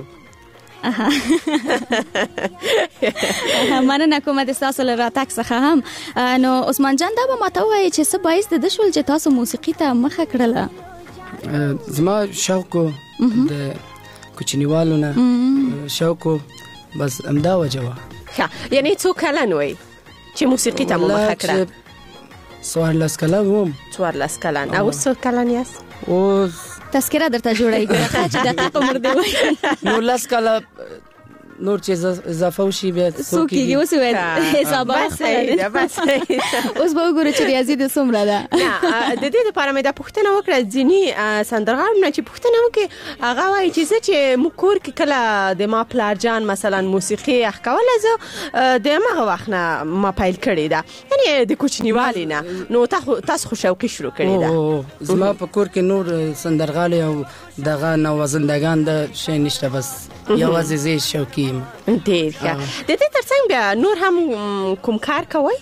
مننه کوم د تاسو له راتګ څخه هم. نو عثمان جان دا به ماته وایي چې څه باعث د شول چې تاسو موسیقي ته مخه کړله؟ زما شوق د کوچنیوالو نه شوق بس امدا وجه وا. یعنی څو کلن وای چې موسیقي ته مخه کړه؟ څوارلس کلن وم. څوارلس کلن. او څو کلن یاست؟ اوس تذکره درته جوړیږي چې دقیق عمر دی وای. نو لس کاله نور چې اضافه وشي بیا څو کېږي اوس وایي حسابات بس ده بس اوس به وګورو چې ریاضي د څومره ده. د دې لپاره مې دا پوښتنه وکړه ځینې سندرغاړو چې پوښتنه وکړي هغه وایي چې زه چې موږ کور کې کله د ما پلار جان مثلا موسیقي اخ کوله زه د هغه وخت نه ما پیل کړې ده یعنی د کوچنیوالي نه. نو تاسو خو شوقي شروع کړې ده؟ زما په کور کې نور سندرغاړي او دغه نوازندگان د شي نشته بس یوازې زه شوقي یم. ډېر ښه. د دې ترڅنګ بیا نور هم کوم کار کوئ؟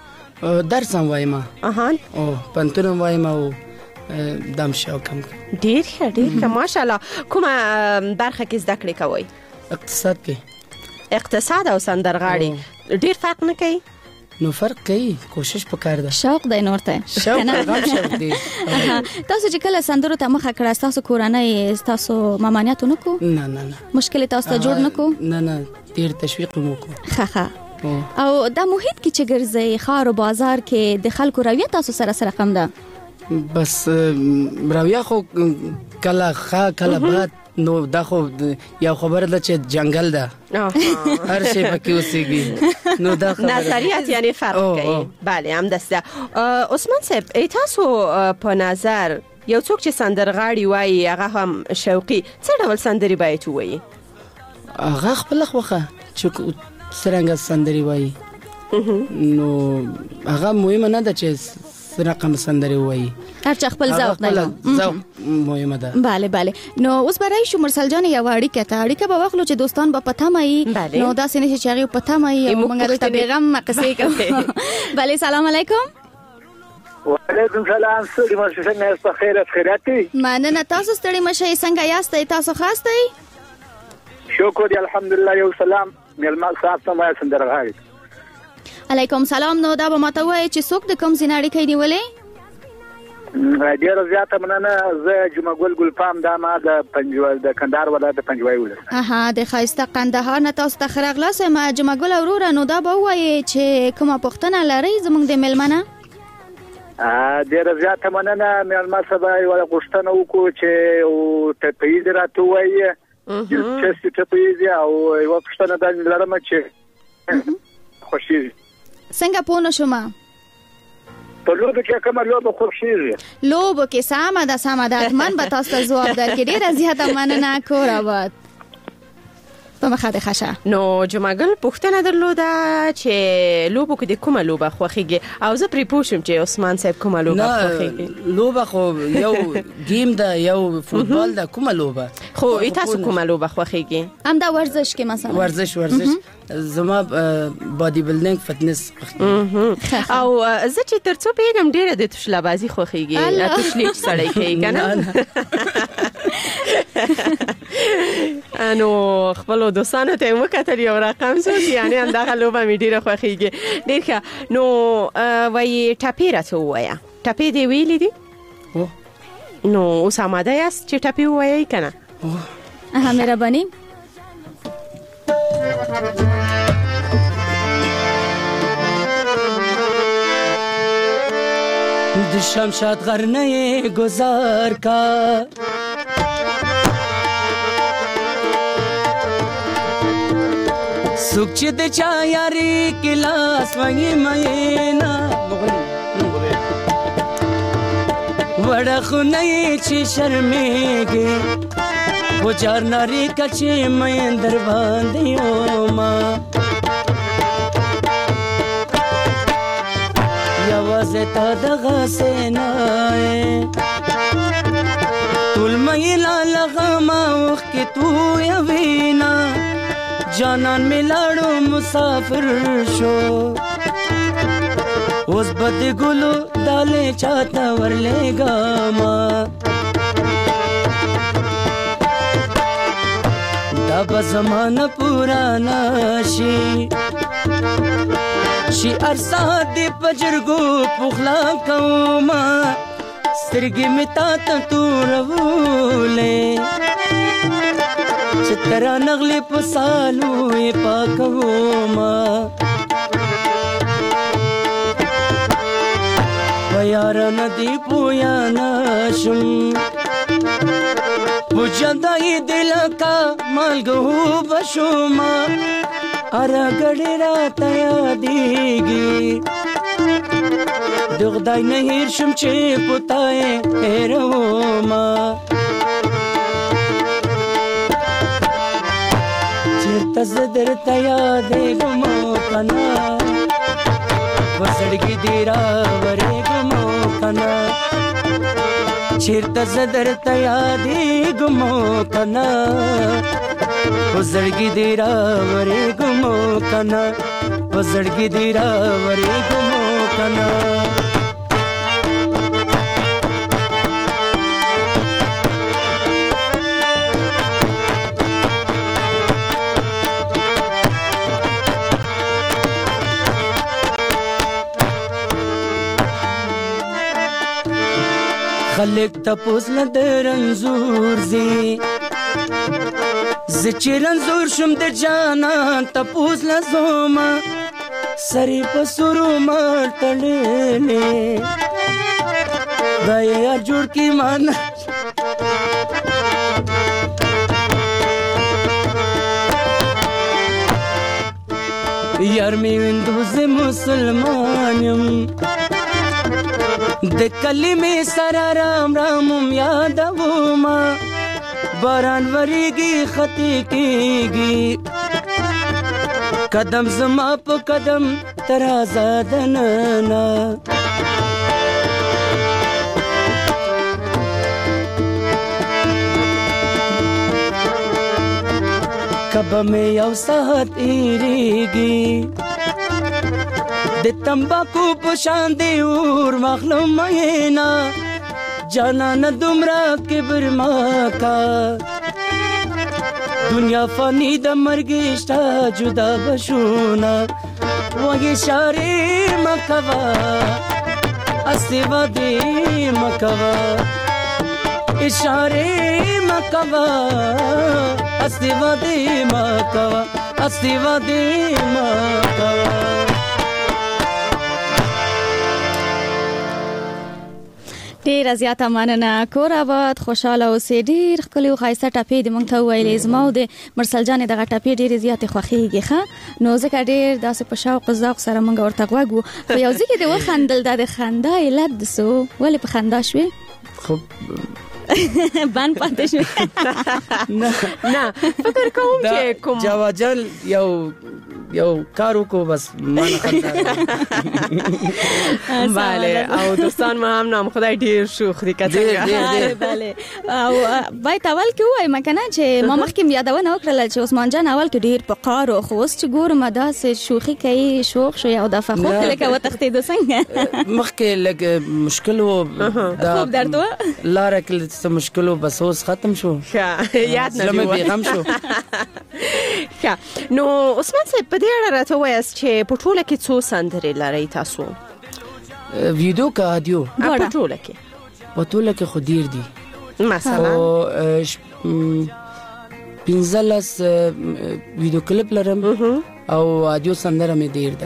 درس هم وایم. اها او پنتون هم وایم او دم شوق هم. ډېر ښه ډېر ښه ماشاءالله. کومه برخه کې زده کړې کوئ؟ اقتصاد کې. اقتصاد او سندرغاړي ډېر فرق نه کوي؟ نو فرق کوي کوشش وکړ ده. شوق دی نور ته. شوق غم شوق دی. تاسو چې کله سندرو ته مخه کړه تاسو کورانه تاسو مامانیت نه کو؟ نه نه نه. مشکل تاسو ته جوړ نه کو؟ نه نه ډیر تشویق مو کو. ښه ښه. او دا محیط کې چې ګرځي خار او بازار کې د خلکو رویه تاسو سره سره کم ده؟ بس رویه خو کله ښه کله بد. نو دا خو یو خبره ده چې جنگل ده هر شی پکې اوسېږي. نو دا خبره نظریات یعنی فرق کوي. بله هم دسته. عثمان صاحب تاسو په نظر یو څوک چې سندرغاړي وایي هغه هم شوقي څه ډول سندري باید وایي؟ هغه خپل خوخه چې څنګه سندري وایي نو هغه مهمه نه ده چې رقم سندري وایي. هر چا خپل ذوق دی. ذوق مهمه ده. bale bale. نو اوس برای شو مرسل جان یو اړیکه ته اړیکه به واخلو چې دوستان به پته مې نو دا سینې چې هغه پته مې موږ ته پیغام مقصې کوو. bale سلام علیکم. وعلیکم سلام. ستړي مشه څنګه یاست؟ په خیر خیرات دي؟ مننه تاسو ستړي مشه څنګه یاست؟ تاسو خاص دی؟ شکر دی الحمدلله. یو سلام ملما صاحب ته ما سندرغاړي. علیکم سلام. نو دا به ماته وایي چې څوک د کوم زیناړي کې نیولې؟ ډیر زیاته مننه. زه جمعه ګل ګلپام دا ما د پنجوال د کندهار ولایت د پنجوای ولایت. اها د خایسته قندهار نه تاسو ته خرغلاس ما جمعه ګل اورور. نو دا به وایي چې کومه پښتنه لري زمونږ د ملمنه؟ ا ډیر زیاته مننه. ملما سبا یو غوښتنه وکړو چې او ته پیډ راته وایي چې ته پیډ او یو پښتنه د لرم چې خوشي څنګه پونه شوما؟ په لوبه کې کومه لوبه خوښیږي؟ لوبه کې ساده ده ساده ده. من به تاسو ته جواب درکړم. ډیره زیاته مننه کور آباد. په مخه د خشه. نو جمعه ګل پوښتنه درلوده چې لوبو کې د کومه لوبه خوښیږي او زه پرې پوښتم چې عثمان صاحب کومه لوبه خوښیږي؟ لوبه خو یو گیم ده یو فوتبال ده. کومه لوبه؟ خو تاسو کومه لوبه خوښیږي؟ هم دا ورزش کې مثلا ورزش ورزش زما باډي بلډینګ فټنس او زه چې ترڅو پیګم ډیره د تشلا بازی خوخیږي تشلی سړی کوي کنه. انو خپل دوستانو ته وکړل یو رقم زو یعنی اندغه لوبه می ډیره خوخیږي. ډیر ښه. نو وای ټاپی راته وایا ټاپی دی ویلې دي؟ نو اوس آماده یاست چې ټاپی وایي کنه؟ اه مهرباني. शमशाद गरने गुजार का सुख चिद चा यारी किलास वही मयना वड़ा खुनई ची शर्मेगे वो चार नारी कचे मयंदर बांधियो माँ यवाज़े ता दगा से नाए तुल महिला लगामा वक़्त के तू यवीना जानन मिलाड़ो मुसाफिर शो उस बद गुलो डाले चाहता वरलेगा माँ दाबा ज़माना पुराना शी शी अरसा दे पजरगो पुखला कौमा स्तिरगी मिता तू रवूले चित्रा नगले पसालू ये पाकवोमा वयारा नदी पुया नाशुम पुजदा ये दिल का मालगो बशुमा अरा गड़ेरा तया देगी दुगदाई नहीं शुमचे पुताए हेरोमा तज़दर तया दे गुमो कना वसड़गी दीरा वरे गुमो कना चिर तज़दर तया दे गुमो कना वसड़गी दीरा वरे गुमो कना वसड़गी दीरा वरे गुमो कना خلق تپوس لدر انزور زی زچر انزور شم در جانان تپوس لزوما سری پسورو مار تلیلی دائی یار جوڑ کی مانا یار می وندوز مسلمانیم د کلمې سره رام رامم یادوما باران وریږي خطي کېږي قدم زما په قدم تر آزادننا کبه مې یو ساعت ایریږي د تمباکو پشان دی اور مخلوم مینا جانان دمرا کبر ما کا دنیا فانی د مرګشتا جدا بشونا وګي شاري مکوا اسوا دی مکوا اشاره مکوا اسوا دی مکوا اسوا دی مکوا ډیر زیاته مننه کور آباد خوشاله اوسې ډیر ښکلي او ښایسته ټپې دې موږ ته وویلې زما او د مرسل جانې دغه ټپې ډېرې زیاتې خوښېږي ښه نو ځکه ډېر داسې په شوق او ذوق سره موږ ورته غوږ وو خو یو ځای کې دې وخندل دا د خندا علت د څه و ولې په خندا شوې خو بند پاتې شوې نه نه فکر کوم چې کوم جواجل یو یو کارو کو بس مان خندا بله او دوستان ما هم نام خدای ډیر شوخ دي کته بله او باید اول کې وای مکنه چې ما مخکې یادونه وکړل چې عثمان جان اول کې ډیر په قارو خو اوس چې ګورم دا سه شوخي کوي شوخ شو یو دفعه خو لکه وتختې د څنګه مخکې لګ مشکل و دا خوب درته لاره کې څه مشکل و بس اوس ختم شو یاد نه لمه بیغم شو نو عثمان صاحب په دې اړه راته وایاست چې په ټوله کې څو سندرې لرئ تاسو ویډیو کا اډیو په ټوله کې په ټوله کې خو ډیر دي مثلا پنځلس ویډیو کلیپ لرم او اډیو سندره مې ډیر ده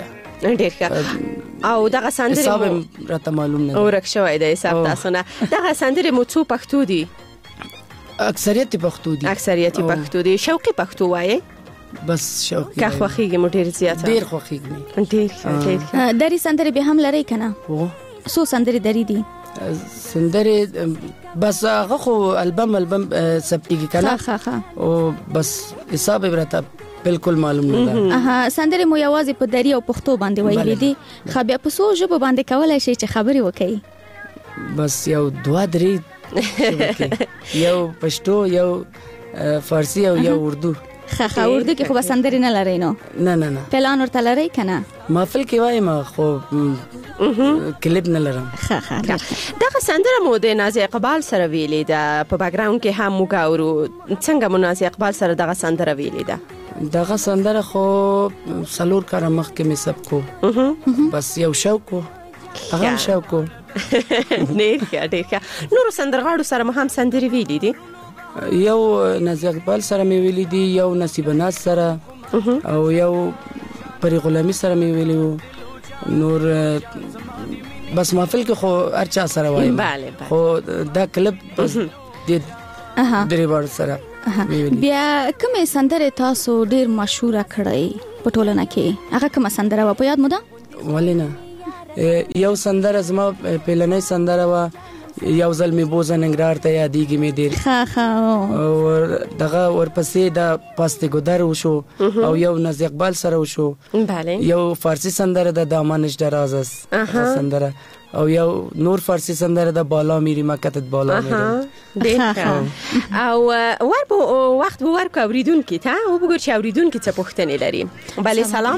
ډیر ښه. او دغه سندره حساب راته معلوم نه ورک شوی دی حساب تاسو نه. دغه سندره مو څو پښتو دي؟ اکثریت پښتو دي. اکثریت پښتو دي. شوقي پښتو وایي؟ بس شوقي. که خوخیږي مو ډیر زیاته؟ ډیر خوخیږي. ډیر ډیر. دری سندره به هم لري کنه؟ او سو سندره دری دي؟ سندره بس هغه خو البم البم سپټیږي کنه؟ ها ها. او بس حساب راته بالکل معلوم نه ده. اها سندره مو یوازې په دری او پښتو باندې ویلې دي. خو بیا په سو ژبه باندې کولای شي چې خبري وکړي؟ بس یو دوا درې یو پښتو یو فارسی او یو اردو. خا خا اردو کې خو سندره نه لري نو؟ نه نه نه. پلان ورته لري کنه؟ محفل کې وایم خو کلیپ نه لرم. خا خا. دغه سندره مو د نازي اقبال سره ویلې ده په بیک ګراوند کې هم وګورو. څنګه مو نازي اقبال سره دغه سندره ویلې ده؟ دغه سندره خو سلور کار مخ کې می سب کو بس یو شوق هغه شوق نه ډیر. نور سندرغاړو سره مو هم سندري ویلې دي؟ یو نازي اقبال سره می ویلې دي، یو نصیب ناز سره او یو پری غلامی سره می ویلو. نور بس محفل کې خو هر چا سره وایم. خو دا کلب بس د درې بار سره. بیا کومه سندره تاسو ډیر مشهور کړی په ټولنه کې؟ هغه کومه سندره و په یاد مو ده؟ ولینا یو سندره زما پهلنۍ سندره و یو ځل می بوزه ننګرهار ته یادېږي می ډیر. ها ها. او دغه ورپسې د پاستې ګودر وشو او یو نازي اقبال سره وشو. بله. یو فارسی سندره د دامنش درازس سندره او یو نور فارسی سندره د بالا میری مکتت بالا میری. ډیر. او ور په وخت به ورکو اوریدونکو ته او وګور چې اوریدونکو څه پوښتنې لري. بله سلام.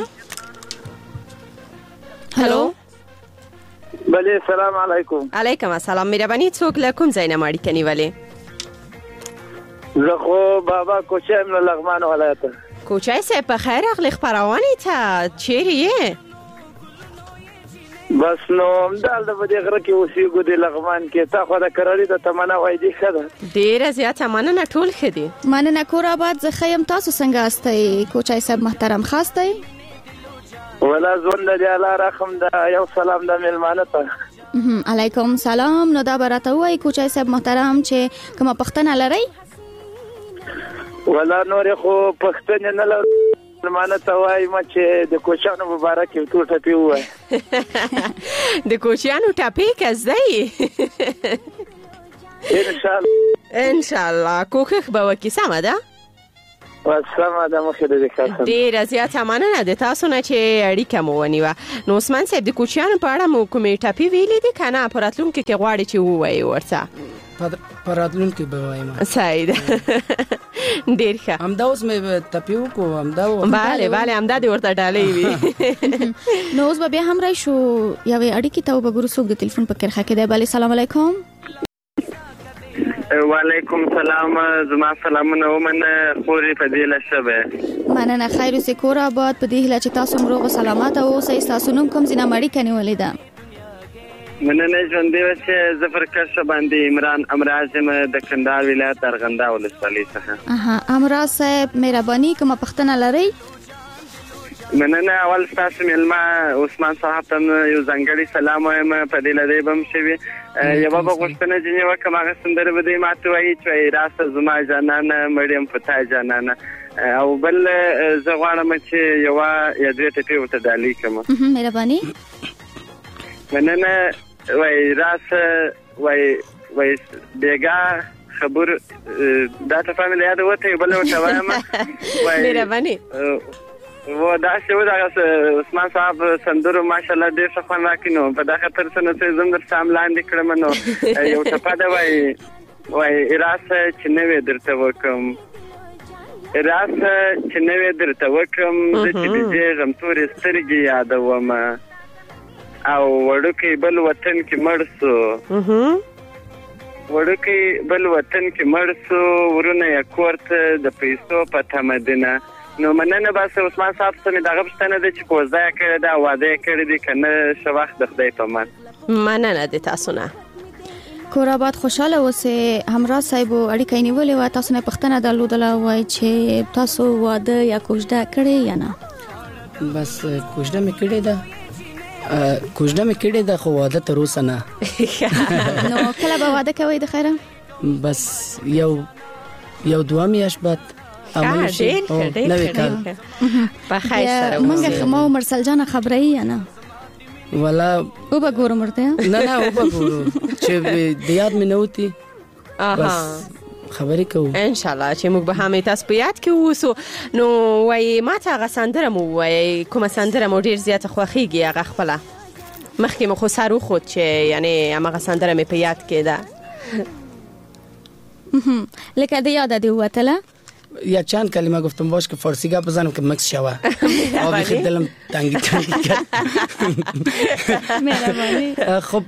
هلو. بله سلام علیکم. علیکم السلام. مهرباني څوک له کوم ځای نه ماړی کنيولې؟ زه خو بابا کوچایم له لغمان ولایت. کوچای سه په خیر اغلی خبرونه ته چیرې یې؟ بس نو همدال د بده غره کې اوسېږو د لغمان کې. تا خو د کراري د تمنا وای دی خده. ډیره زیاته مننه ټول خدي. مننه کور آباد. زه خیم تاسو څنګه استئ کوچای صاحب محترم خاص دی؟ ولا زون د الله رحم دا یو سلام د ملمانه ته. علیکم سلام. نو دا براته وای کوچای صاحب محترم چې کومه پښتنه لري؟ ولا نور خو پښتنه نه لري. ملمانه ته وای ما چې د کوچانو مبارک یو ټپی وای. د کوچانو ټپی کزای ان شاء الله. ان شاء الله کوخه به وکی سم ده. وسلام د مخه د ښه. ډیر زیات مننه د تاسو نه چې اړیکه مو ونیوه. نو عثمان صاحب د کوچیانو په اړه مو کومې ټاپي ویلې دي کنه؟ پراتلونکو کې غواړي چې ووایي ورته؟ پراتلونکو به وایم. سعید ډیر ښه. همدا اوس مې ټاپي وکړو. همدا bale bale همدا د ورته ډالې وي. نو اوس به بیا هم راشو یا اړیکې ته وګورو څوک د ټلیفون په کرخه کې دی. bale سلام علیکم. وعلیکم سلام. زما سلامونه ومنه خوري په دې لښبه. مننه خیر اوسې کور آباد. په دې هیله چې تاسو مروغ او سلامات اوسئ. تاسو نوم کوم ځای نه مړی کنيولې ده؟ مننه ژوندې وسه. زفر کښ باندې عمران امراض د کندهار ولایت ارغنده ولسوالۍ څخه. اها امراض صاحب مهرباني کومه پښتنه لري؟ مننه. اول تاسو ملما عثمان صاحب ته یو ځانګړی سلام وایم. په دې لدی بم شوی یو بابا غوښتنه جنې وکم هغه سندره بده ماته وایي چې راسته زما جانان مریم فتح جانان. او بل زه غواړم چې یو یا دې ته پیوته دالي کوم. مهرباني. مننه. وای راس وای وای بیګا خبر دا ته فامیل یاد وته بل وته وایم. وای مهرباني. و دا شو دا عثمان صاحب سندرو ماشاءالله ډېر ښه خوند راکینو. په دا خاطر څنګه چې زم در سام لاندې کړم نو یو ټپه دا وای وای راسه چې نوې درته وکم. راسه چې نوې درته وکم زه چې دې غم تورې سترګې یادوم او وړوکی بل وطن کې مړ سو. وړوکی بل وطن کې مړ سو ورونه یې کورته د پیسو په تمدنه. نو مننه بس عثمان صاحب سمې دغه پښتنه د چې کوزه کړی دا واده کړی دی کنه شو وخت د خدای په مان. مننه د تاسو نه. کور آباد خوشاله اوسه. همراه صاحب اړیکې نیولې و تاسو نه پښتنه درلودله وای چې تاسو واده یا کوژده کړی یا نه؟ بس کوژده مې کړې ده کوژده مې کړې ده خو واده تر اوسه نه. نو کله به واده کوئ د خیره؟ بس یو یو دوه میاشت بعد عمل شي. نوې کال په خیر سره موږ ما مرسل جان خبرې یا نه؟ ولا او به ګورم ورته. نه نه او به ګورم چې د یاد مې نه وتی. اها خبرې کوو ان شاء الله چې موږ به هم تاسو په یاد کې ووسو. نو وای ما ته هغه سندره مو وای کومه سندره مو ډیر زیاته خوښیږي هغه خپله مخکې مو خو سر وخوت چې یعنی هغه سندره مې په یاد کې ده لکه د یاد دی وتله یا چند کلمه گفتم باش که فارسی گپ بزنم که مکس شوه. آبی خیلی دلم تنگی تنگی کرد. خب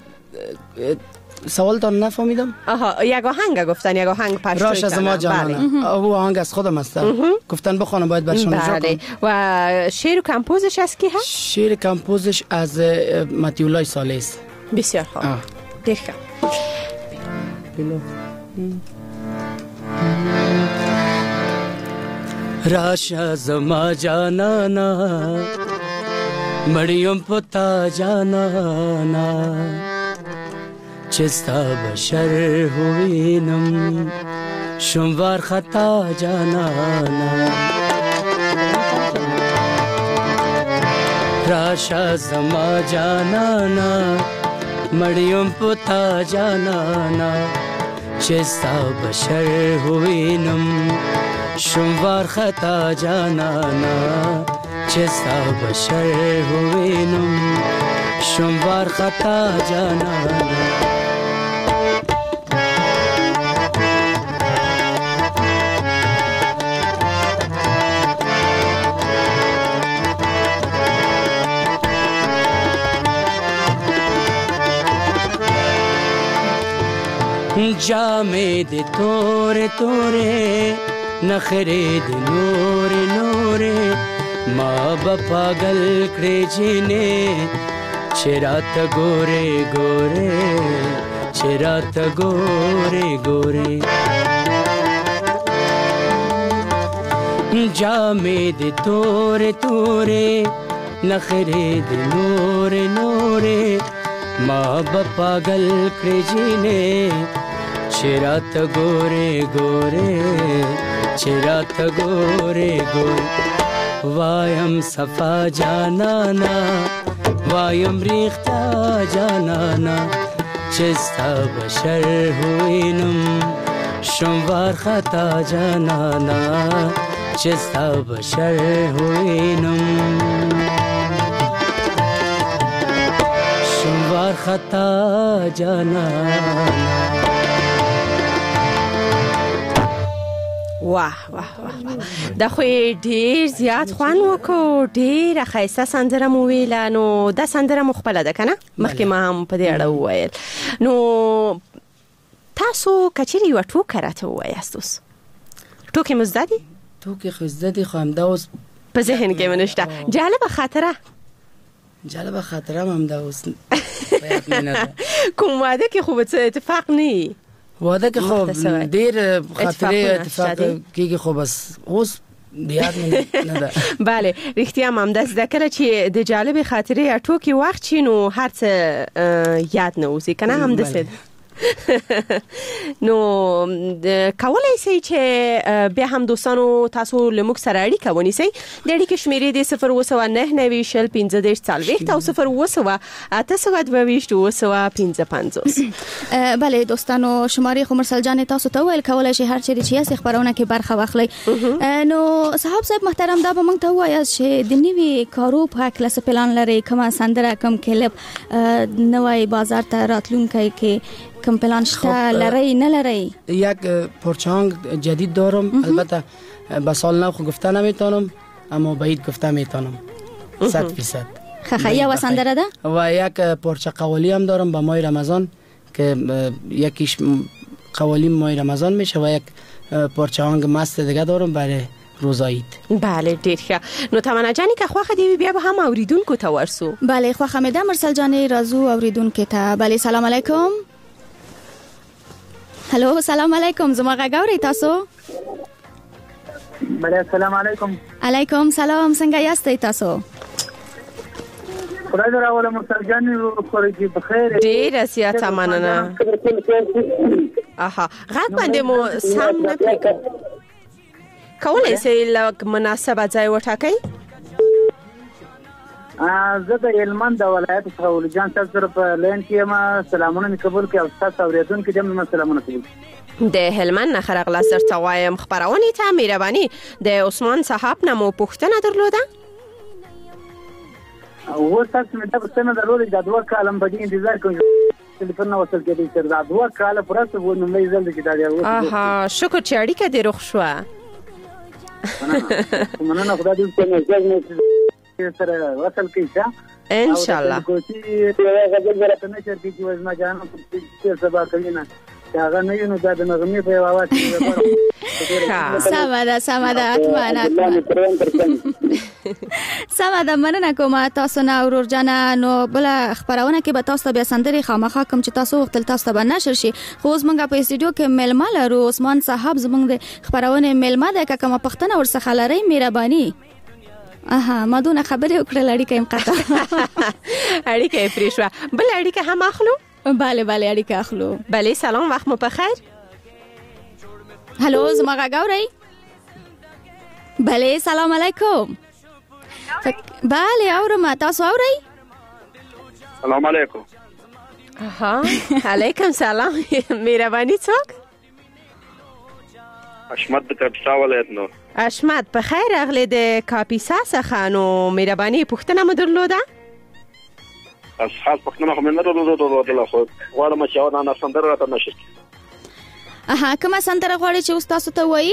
سوالتان نفهمیدم. آها یک آهنگ گفتن یک آهنگ پشت راش از ما جانانه. او آهنگ از خودم است. گفتن بخوانم باید برشون اجرا کنم. و شعر و کمپوزش از کی هست؟ شعر کمپوزش از متیولای صالح است. بسیار خوب. دیگه. राशा जमा जाना ना मड़ियम पता जाना ना चिस्ता बशर हुई नम शुमवार खता जाना ना राशा जमा जाना ना मड़ियम पता जाना ना चिस्ता बशर हुई नम शुमवार खता जाना ना चिस्ता बशर हुए नम शुमवार खता जाना ना जामे दे तोरे तोरे नखरे दे नोरे नोरे माँ बापा गल करे जीने चिरात गोरे गोरे चिरात गोरे गोरे जामे दे तोरे तोरे नखरे दे नोरे नोरे माँ बापा गल करे जीने चिरात गोरे गोरे चिरात गोरे गोरे वायम सफा जाना ना वायम रिख्ता जाना ना चिस्ता बशर हुईनम शुमवार खता जाना ना चिस्ता बशर हुईनम शुमवार खता जाना ना واه واه واه دا خو ډیر زیات خوان وکړو ډیره ښایسته سندره مو ویله نو دا سندره مو خپله ده که نه مخکې ما هم په دې اړه وویل نو تاسو که چیرې یوه ټوکه راته ووایاست اوس ټوکې مو زده دي ټوکې خو زده دي خو همدا اوس په ذهن کې مې نشته جالبه خاطره جالبه خاطره هم همدا اوس کوم واده کې خو به څه اتفاق نه وي واده که خب دیر خاطره اتفاق کیږي خو بس اوس یاد نه ده. بله رښتیا هم همداسې ده کله چې د جالبې خاطرې یا ټوکې وخت شي نو هر څه یاد نه وځي که نه همداسې ده نو کولای شئ چې بیا هم دوستانو تاسو له موږ سره اړیکه ونیسئ د اړیکې شمیرې د صفر اووه سوه نهه نوي شل پنځه دېرش څلوېښت او صفر اووه سوه اته سوه دوه ویشت اووه سوه پنځه پنځوس. بله دوستانو شمارې خو مرسل جان تاسو ته وویل کولای شئ هر چیرې چې یاست خپرونه کې برخه واخلئ. نو صاحب صاحب محترم دا به موږ ته ووایاست چې د نوي کارو په هکله څه پلان لرئ کومه سندره کوم کلیپ نوی بازار ته راتلونکی کې کم پلان شته لري نه لري؟ یک پرچانگ جدید دارم البته به سال نو خو گفته نمیتونم اما بعید گفته میتونم صد فیصد. خخه یا سندره ده و یک پرچه قوالی هم دارم به ماه رمضان که یکیش قوالی ماه رمضان میشه و یک پرچانگ مست دیگه دارم برای روزایید. بله ډیر ښه. نو تمنا جانی که خوخه دی بیا به هم اوریدونکو ته ورسو. بله خوخه مې ده مرسل جان رازو اوریدونکو ته. بله سلام علیکم. هلو سلام علیکم زما غږ اورئ تاسو؟ بله السلام علیکم. علیکم سلام، څنګه یاستئ تاسو؟ خدای دې راوله مرسل جان خوري بخیر. ډیره زیاته مننه. اها غږ باندې مو سم نه پېږم. کولای شئ لږ مناسبه ځای وټاکئ؟ زه د هلمند د ولایت څخه ولي جان صاحب سره په لین کې یم. سلامونه مې قبول کړئ او ستاسو اورېدونکي دې مې سلامونه قبول کړي. د هلمند نه راغلاست درته وایم خپرونې ته مهرباني د عثمان صاحب نه مو پوښتنه درلوده؟ و تاسو مې دا پوښتنه درلوده چې دا دوه کاله په دې انتظار کوم ټلیفون نه وصل کېدی تر دا دوه کاله پوره څه و نو مې ځل چې دا دی. اها شکر چې اړیکه دې روغ شوه. مننه خدای دې چې سره وصل کړي ان شاء الله. کوشش غزل درته نه چرته چې وزما جانو چې سبا کوي نه هغه نه نو دا د نغمې په आवाज کې سماده سماده اتمانات سماده مننه کوم تاسو نه اورور جانا. نو بل خبرونه کې به تاسو بیا سندري خامخا کوم چې تاسو وختل تاسو به نشر شي. خو اوس مونږ په استودیو کې ملما لرو. عثمان صاحب زمونږ د خبرونه ملما ده که کوم پښتنه ورڅخه لري مهرباني. اها ما دونه خبرې وکړل اړیکه يم قطع اړیکه یې پرې شوه. بل اړیکه هم اخلو؟ بله بله اړیکه اخلو. بله سلام وخت مو په خیر. هلو زما غږ اورئ؟ بله سلام علیکم. بله اورم تاسو اورئ؟ سلام علیکم. اها علیکم سلام. مهرباني څوک؟ اشمت د کاپیسا ولایت نو. اشمت په خیر راغلی د کاپیسا څخه. نو مهرباني پوښتنه مو درلوده؟ خاص پښتنه خو مې نه درلوده خو غواړم چې یو نه سندره راته نشي. اها کومه سندره غواړئ چې اوس تاسو ته وایي؟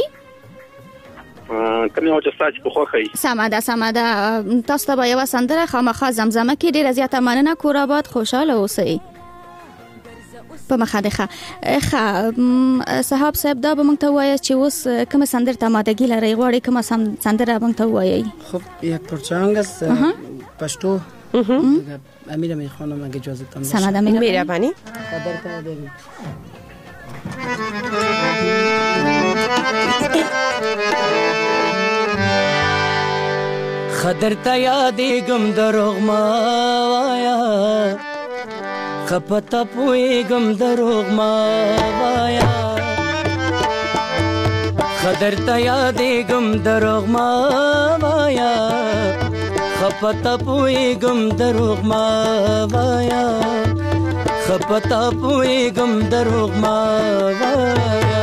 کومه چې تاسو په خوښه یې؟ سمه ده سمه ده. تاسو ته به یوه سندره خامخا زمزمه کې. ډېره زیاته مننه. کور آباد خوشحاله اوسئ. په مخه ده ښه صاحب صاحب دا به موږ ته ووایه چې اوس کومه سندره ته آمادګي لرئ؟ غواړئ کومه سندره موږ ته ووایئ؟ خب یک پرچنگ است پشتو امیر امیر خانم اگه اجازه تام باشه. سماده مهربانی. خبر تا داریم. خدر تا یادېږم دروغ ما وایا خپته پوهېږم دروغ ما وایا خدر تا یادېږم دروغ ما وایا خپته پوهېږم دروغ ما وایا خپته پوهېږم دروغ ما وایا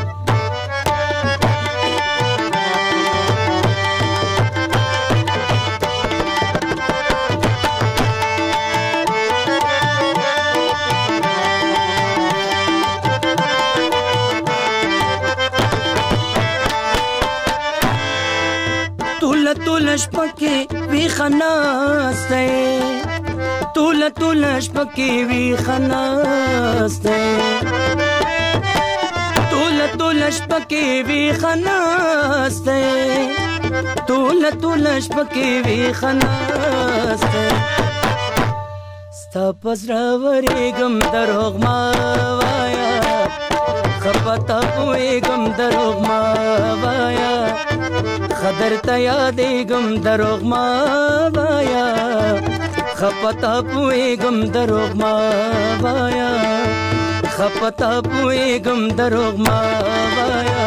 توله شپکې وی خناسته توله توله شپکې وی خناسته توله توله شپکې وی خناسته توله توله شپکې وی خناسته ستا پزړه ورېږم دروغ ما وایا خپته پوهېږم دروغ ما وایا خدر تا یادېږم دروغ ما وایا خپته پوهېږم دروغ ما وایا خپته پوهېږم دروغ ما وایا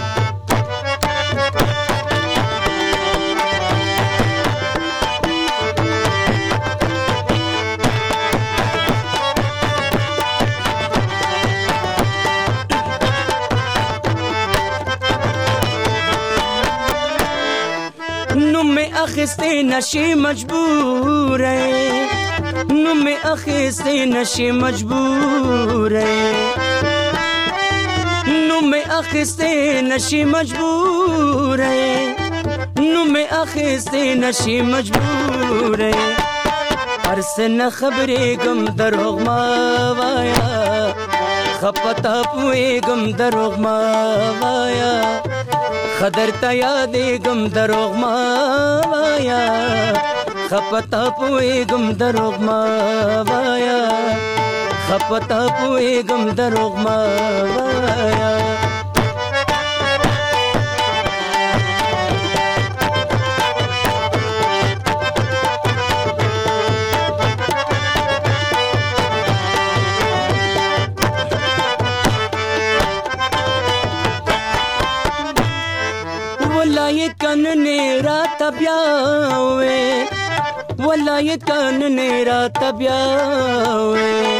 اخسته نشي مجبور نو می اخسته نشي مجبور نو می اخسته نشي مجبور نو می اخسته نشي مجبور هر سن خبرې غم دروغ ما وایا خپته پوهېږم دروغ ما وایا خدر تا یادېږم دروغ ما وایا خپته پوهېږم دروغ ما وایا خپته پوهېږم دروغ ما وایا ولای کانونه را تبیاوه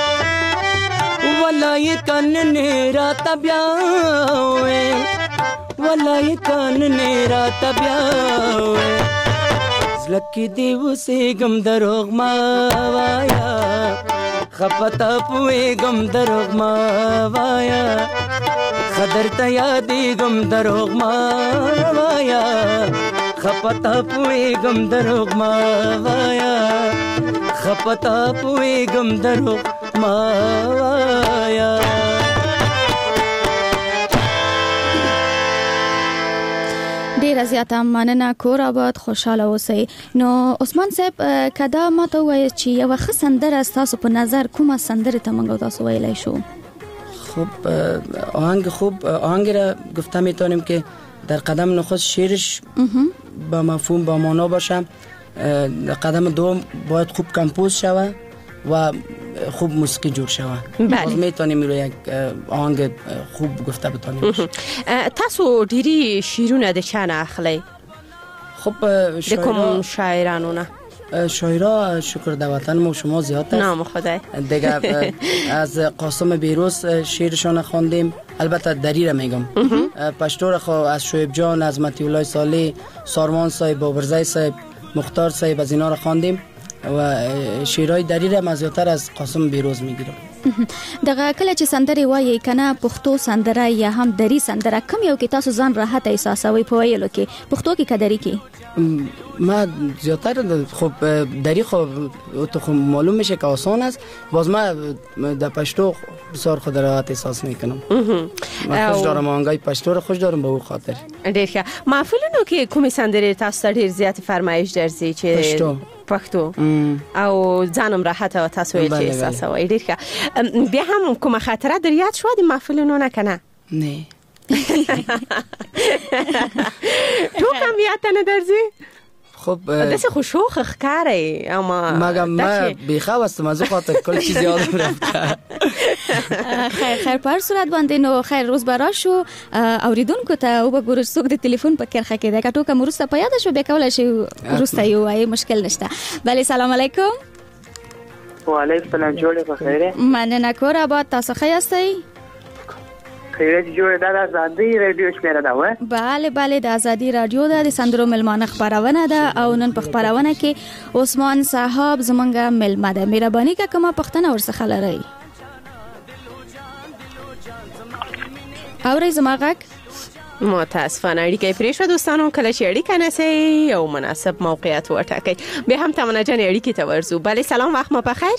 ولای کانونه را تبیاوه ولای کانونه را تبیاوه زلکی دیو سیگم دروغ ما وایا خپتا پویگم دروغ ما وایا خدر تیادیگم دروغ ما وایا خپتا پویگم دروغ ما وایا خپتا پویگم دروغ ما وایا. ډیره زیاته مننه. کور آباد، خوشاله اوسئ. نو عثمان صاحب کدا ما ته وایي چې یو ښه سندره تاسو په نظر کومه سندره ته موږ تاسو ویلای شو؟ خب آهنگ خوب آهنگ را گفته میتونیم که در قدم نخست شعرش با مفهوم با معنا باشه، در قدم دوم باید خوب کمپوز شود و خوب موسیقی جور شود. باز میتونیم رو یک آهنگ خوب گفته بتونیم. تاسو ډیری شعرونه د چانه اخلي؟ خب د کوم شاعرانو نه؟ شاعرها شکر د وطن ما شما زیاد است. نام خدای. دیگه از قاسم بیروس شعرشان خواندیم، البته دری را میگم. پشتور خو از شعیب جان، از مطیع الله صالح، سارمان صاحب، بابرزی صاحب، مختار صاحب از اینا را خواندیم و شعرهای دری را مزیاتر از قاسم بیروز میگیرم. دغه کله چې سندري وایي کنه پښتو سندره یا هم دری سندره کم یو کې تاسو ځان راحت احساسوي په ویلو کې پښتو کې کدري کې؟ ما زیاتر خب دری خب تو خب معلوم میشه که آسان است، باز ما در پشتو بسیار خود راحت احساس میکنم. من خوش دارم آهنگای پشتو رو خوش دارم به او خاطر. ډیر ښه. محفلونو کې کومې سندرې تاسو ته ډیر زیات فرمایش درځي چې پشتو پښتو او ځانم راحت او تاسو یې چې احساسوي؟ ډیر ښه. بیا هم کومه خاطره در یاد شو د محفلونو نه کنه؟ نه. تو کم یاد نه درځي؟ خب دسه خوشوخ ښکاری اما مگم ما بیخوا واستم از خاطر کل چیز یادم رفته. خیر خیر پر صورت باندې نو خیر روز برا شو اوریدونکو ته او وګورئ څوک د ټلیفون په کرخه کې دا کټو کوم روسته پیدا شو به کولای شي روسته یو وای مشکل نشته. بله سلام علیکم. وعلیکم السلام. جوړه په خیره؟ مننه. کور آباد، تاسو ښه یاستئ؟ خیره جوړه ده. د ازادي رادیو شمیره ده و؟ بله بله د ازادي رادیو ده، د سندرو ملمانه خبرونه ده او نن په خبرونه کې عثمان صاحب زمونږ ملمه ده. مهرباني که کومه پښتنه ورڅخه لرئ؟ اورئ زما غږ؟ متاسفانه اړیکه پرې شوه دوستانو. کله چې اړیکه نسئ یو مناسب موقعیت وټاکئ. بیا هم تمنا جان اړیکې ته ورځو. بله سلام، وخت مو بخیر.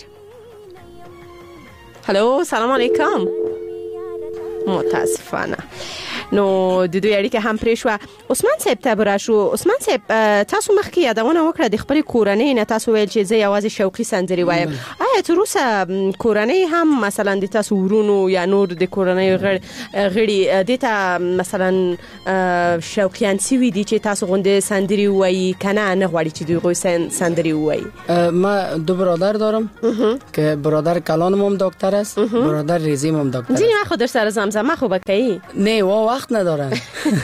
هلو سلام علیکم. متاسفانه نو د دوی اړیکه هم پرې شوه. عثمان صاحب ته به راشو. عثمان صاحب تاسو مخکې یادونه وکړه د خپلې کورنۍ نه، تاسو ویل چې زه یوازې شوقي سندرې وایم. آیا تر اوسه کورنۍ هم مثلا د تاسو ورونو یا نور د کورنۍ غړي دې ته مثلا شوقیان سوي دي چې تاسو غوندې سندرې ووایي که نه نه غواړي چې دوی غوی سندرې ووایي؟ ما دو برادر دارم که برادر کلانم هم دکتر است، برادر ریزیم هم دکتر است. ځینې وخت در سره زمزمه خو به کوي؟ نه وا وقت ندارن.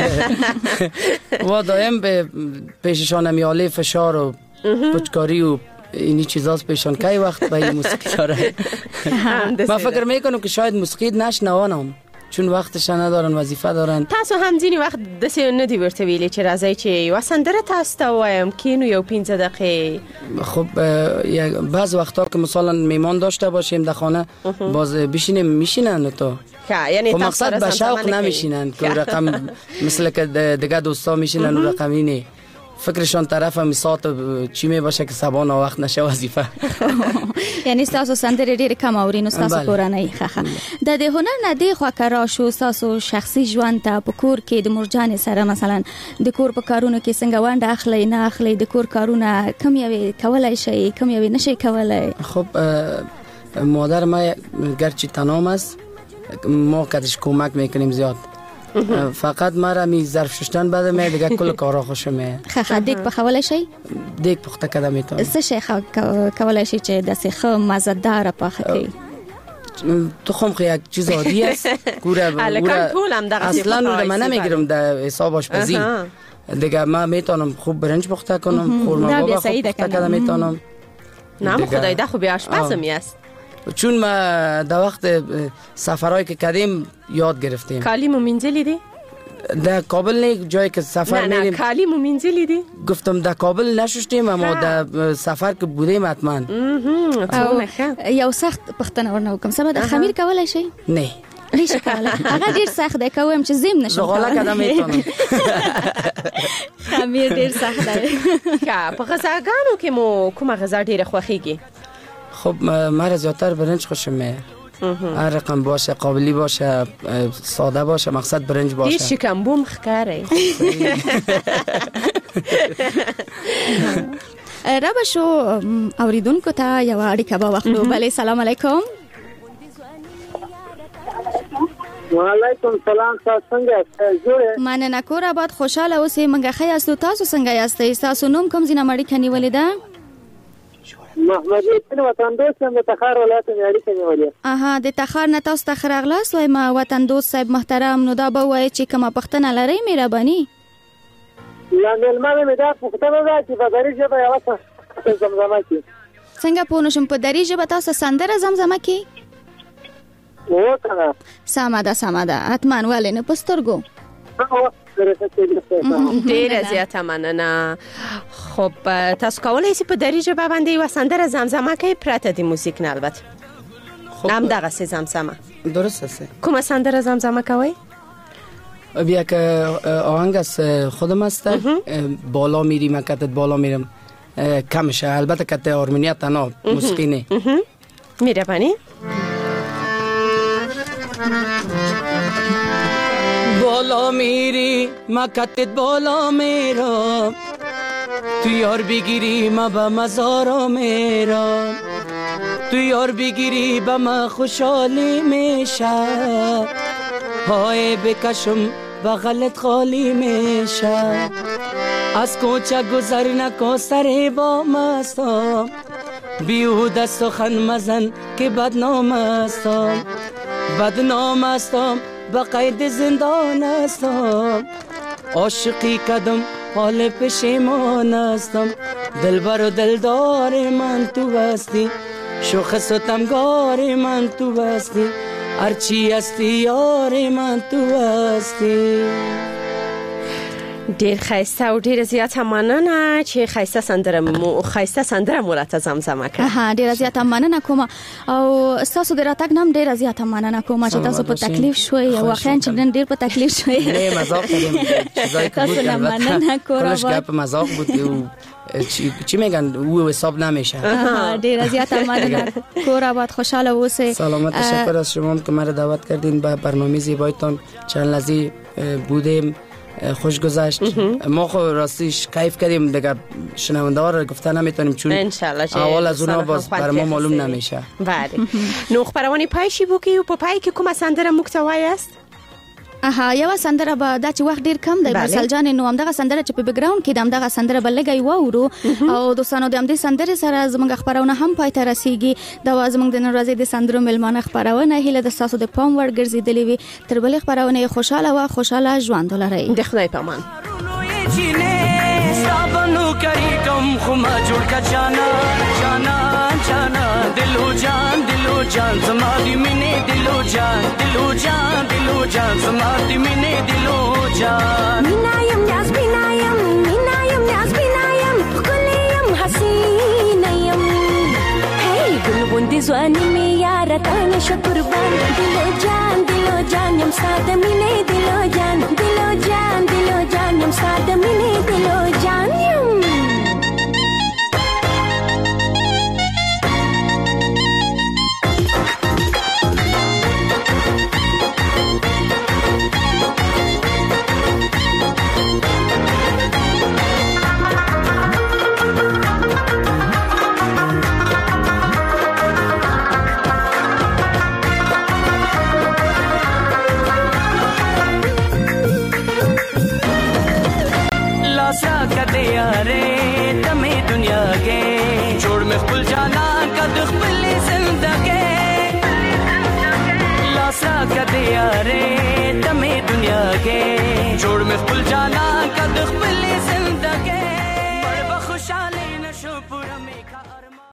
و دائم به پیششان میاله فشار و پچکاری و اینی چیزاست پیشان که وقت به این موسیقی داره. من فکر میکنم که شاید موسیقی نشنوانم چون وقتش ندارن، وظیفه دارن. تاسو هم ځینې وخت داسې نه دی ورته ویلي چې راځئ چې یوه سندره تاسو ته ووایم کینو یو پنځه دقیقې؟ خب بعض وقتا که مثلا میمان داشته باشیم در خانه باز بشینیم میشینن تو یعنی خب مقصد به شوق نمیشینن که رقم مثل که دیگه دوستا میشینن و رقمی نه فکرشان طرف هم ساعت چی می باشه که سبان وقت نشه وظیفه. یعنی تاسو سندرې ډېر کم اورئ نو تاسو کورنۍ ښه د دې هنر نه دی خو که راشو تاسو شخصي ژوند ته په کور کې د مورجانې سره مثلا د کور په کارونو کې څنګه ونډه اخلئ نه اخلئ؟ د کور کارونه کم یوې کولی شئ کم یوې نشئ کولی؟ خب مادر ما گرچه تنام است ما کدش کمک میکنیم زیاد، فقط مرا می ظرف شستن بده می دیگه کل کارا خوشم می. خخ دیگ پخوله شی؟ دیگ پخته کده میتونم. سه شی کوله شی چې د سیخه مزدار پخه کی؟ تخم خو یک چیز عادی است گوره گوره اصلا من نمیگیرم در حساب آشپزی دیگه من میتونم خوب برنج پخته کنم خورما بابا خوب پخته کنم میتونم نه خدای ده خوبی آشپزم است چون ما در وقت سفرهایی که کردیم یاد گرفتیم. کالیمو منزلی دی؟ در کابل نه جایی که سفر میریم. نه نه کالیمو منزلی دی؟ گفتم در کابل نشوشتیم اما در سفر که بودیم حتما. یو سخت پختنه ورنه وکم سبا د خمیر کولای شي؟ نه. نشه کولای. هغه ډیر سخت دی کوم چې زم نشم. زغاله کدم میتونم. خمیر ډیر سخت دی. که په غذاګانو کې مو کومه غذا ډیره خوښیږي؟ خب من زیادتر برنج خوشم میاد. هر رقم باشه، قابلی باشه، ساده باشه، مقصد برنج باشه. یه شکم بوم خکاره. رابا شو اوریدونکو ته یو اړیکه به واخلو. بله سلام علیکم. وعلیکم سلام. تاسو څنګه یاست؟ مننه کور آباد خوشاله اوسئ. منګه ښه یاستو. تاسو څنګه یاستئ؟ تاسو نوم کوم ځای نه اړیکه نیولې ده؟ محمد یتن وطن دوست هم د تخار ولایت نه اړیکه نیولې. اها د تخار نه تاسو ته راغلاست وای ما وطن دوست صاحب محترم نو دا به وای چې کومه پښتنه لري مهرباني. لاندې مې مې دا پښتنه ده چې په دری ژبه یو څه زمزمه کوي. څنګه په نو شم په دری ژبه تاسو سندره زمزمه کوي؟ و کنه. ساما ده ساما ده حتمان ولې نه پسترګو. ډیره زیاته مننه. خب تاسو کولای شئ په دری ژبه باندې یو سندره زمزمه کوئ پرته د موزیک نه البته. هم دغه سه زمزمه. درست است. کومه سندره زمزمه کوئ؟ بیا که آهنگ از خودم است بالا میری من کتت بالا میرم کمشه البته کت آرمنیا تنها موسیقی نه. میره بانی؟ بالا میری ما کتت بالا میرم تو یار بگیری ما به مزارا میرم تو یار بگیری به ما خوشحالی میشه های بکشم بغلت خالی میشه از کوچه گذر نکن سر با مستم بیهوده سخن مزن که بدنام استم بدنام استم با قید زندان استم عاشقی کدم حال پشیمان استم دلبر و دلدار من تو هستی شوخ ستمگار من تو هستی هرچی هستی یار من تو هستی. ډیر خیسته او ډیر زیاته مننه چې خیسته سندره مو خیسته سندره مو راته زمزمه کړه. ها ډیر زیاته مننه کوم او تاسو د راتګ نام ډیر زیاته مننه کوم چې تاسو په تکلیف شوي او واقعا چې نن ډیر په تکلیف شوي. نه مزاق کردیم چیزایی که بود مننه کلش گپ مزاق بود او چی میگن او حساب نمیشه. ډیر زیاته مننه کور آباد خوشاله اوسئ. سلامت تشکر از شما که مرا دعوت کردین به برنامه زیبایتان چند لحظه بودیم خوش گذشت. ما خو راستیش کیف کردیم دیگه شنونده ها رو گفته نمیتونیم چون اول از اونها باز بر ما معلوم نمیشه. بله نو خبرونه پایشی بو که په پای کې کومه سندره محتوای است؟ اها یو سندره به د چې وخت ډیر کم دی مرسل جان نو هم دغه سندره چې په بیک گراوند کې د دغه سندره بلګي وورو او دوستانو د هم د سندره سره زموږ خبرونه هم پای ته رسیږي دا زموږ د نن ورځې د سندرو ملمانه خبرونه هله د تاسو د پام ور ګرځیدلې وي تر بلې خبرونه خوشاله او خوشاله ژوند ولرئ. د خدای په امان. साबनु करी कम खुमा जुड़ का जाना जाना जाना दिलो जान दिलो जान समाधि मिने दिलो जान दिलो जान दिलो जान समाधि मिने दिलो जान minayam yas binayam minayam yas binayam kulliyam hasinayam hey gulbundi zwani me yara tana shakurban dilo jaan dilo jaan yam saad mine dilo jaan dilo jaan dilo jaan yam saad mine dilo jaan yam कदे यारे तमे दुनिया के छोड़ में खुल जाना कद खुली जिंदगी यारे तमे दुनिया के जोड़ में खुल जाना कद खपले से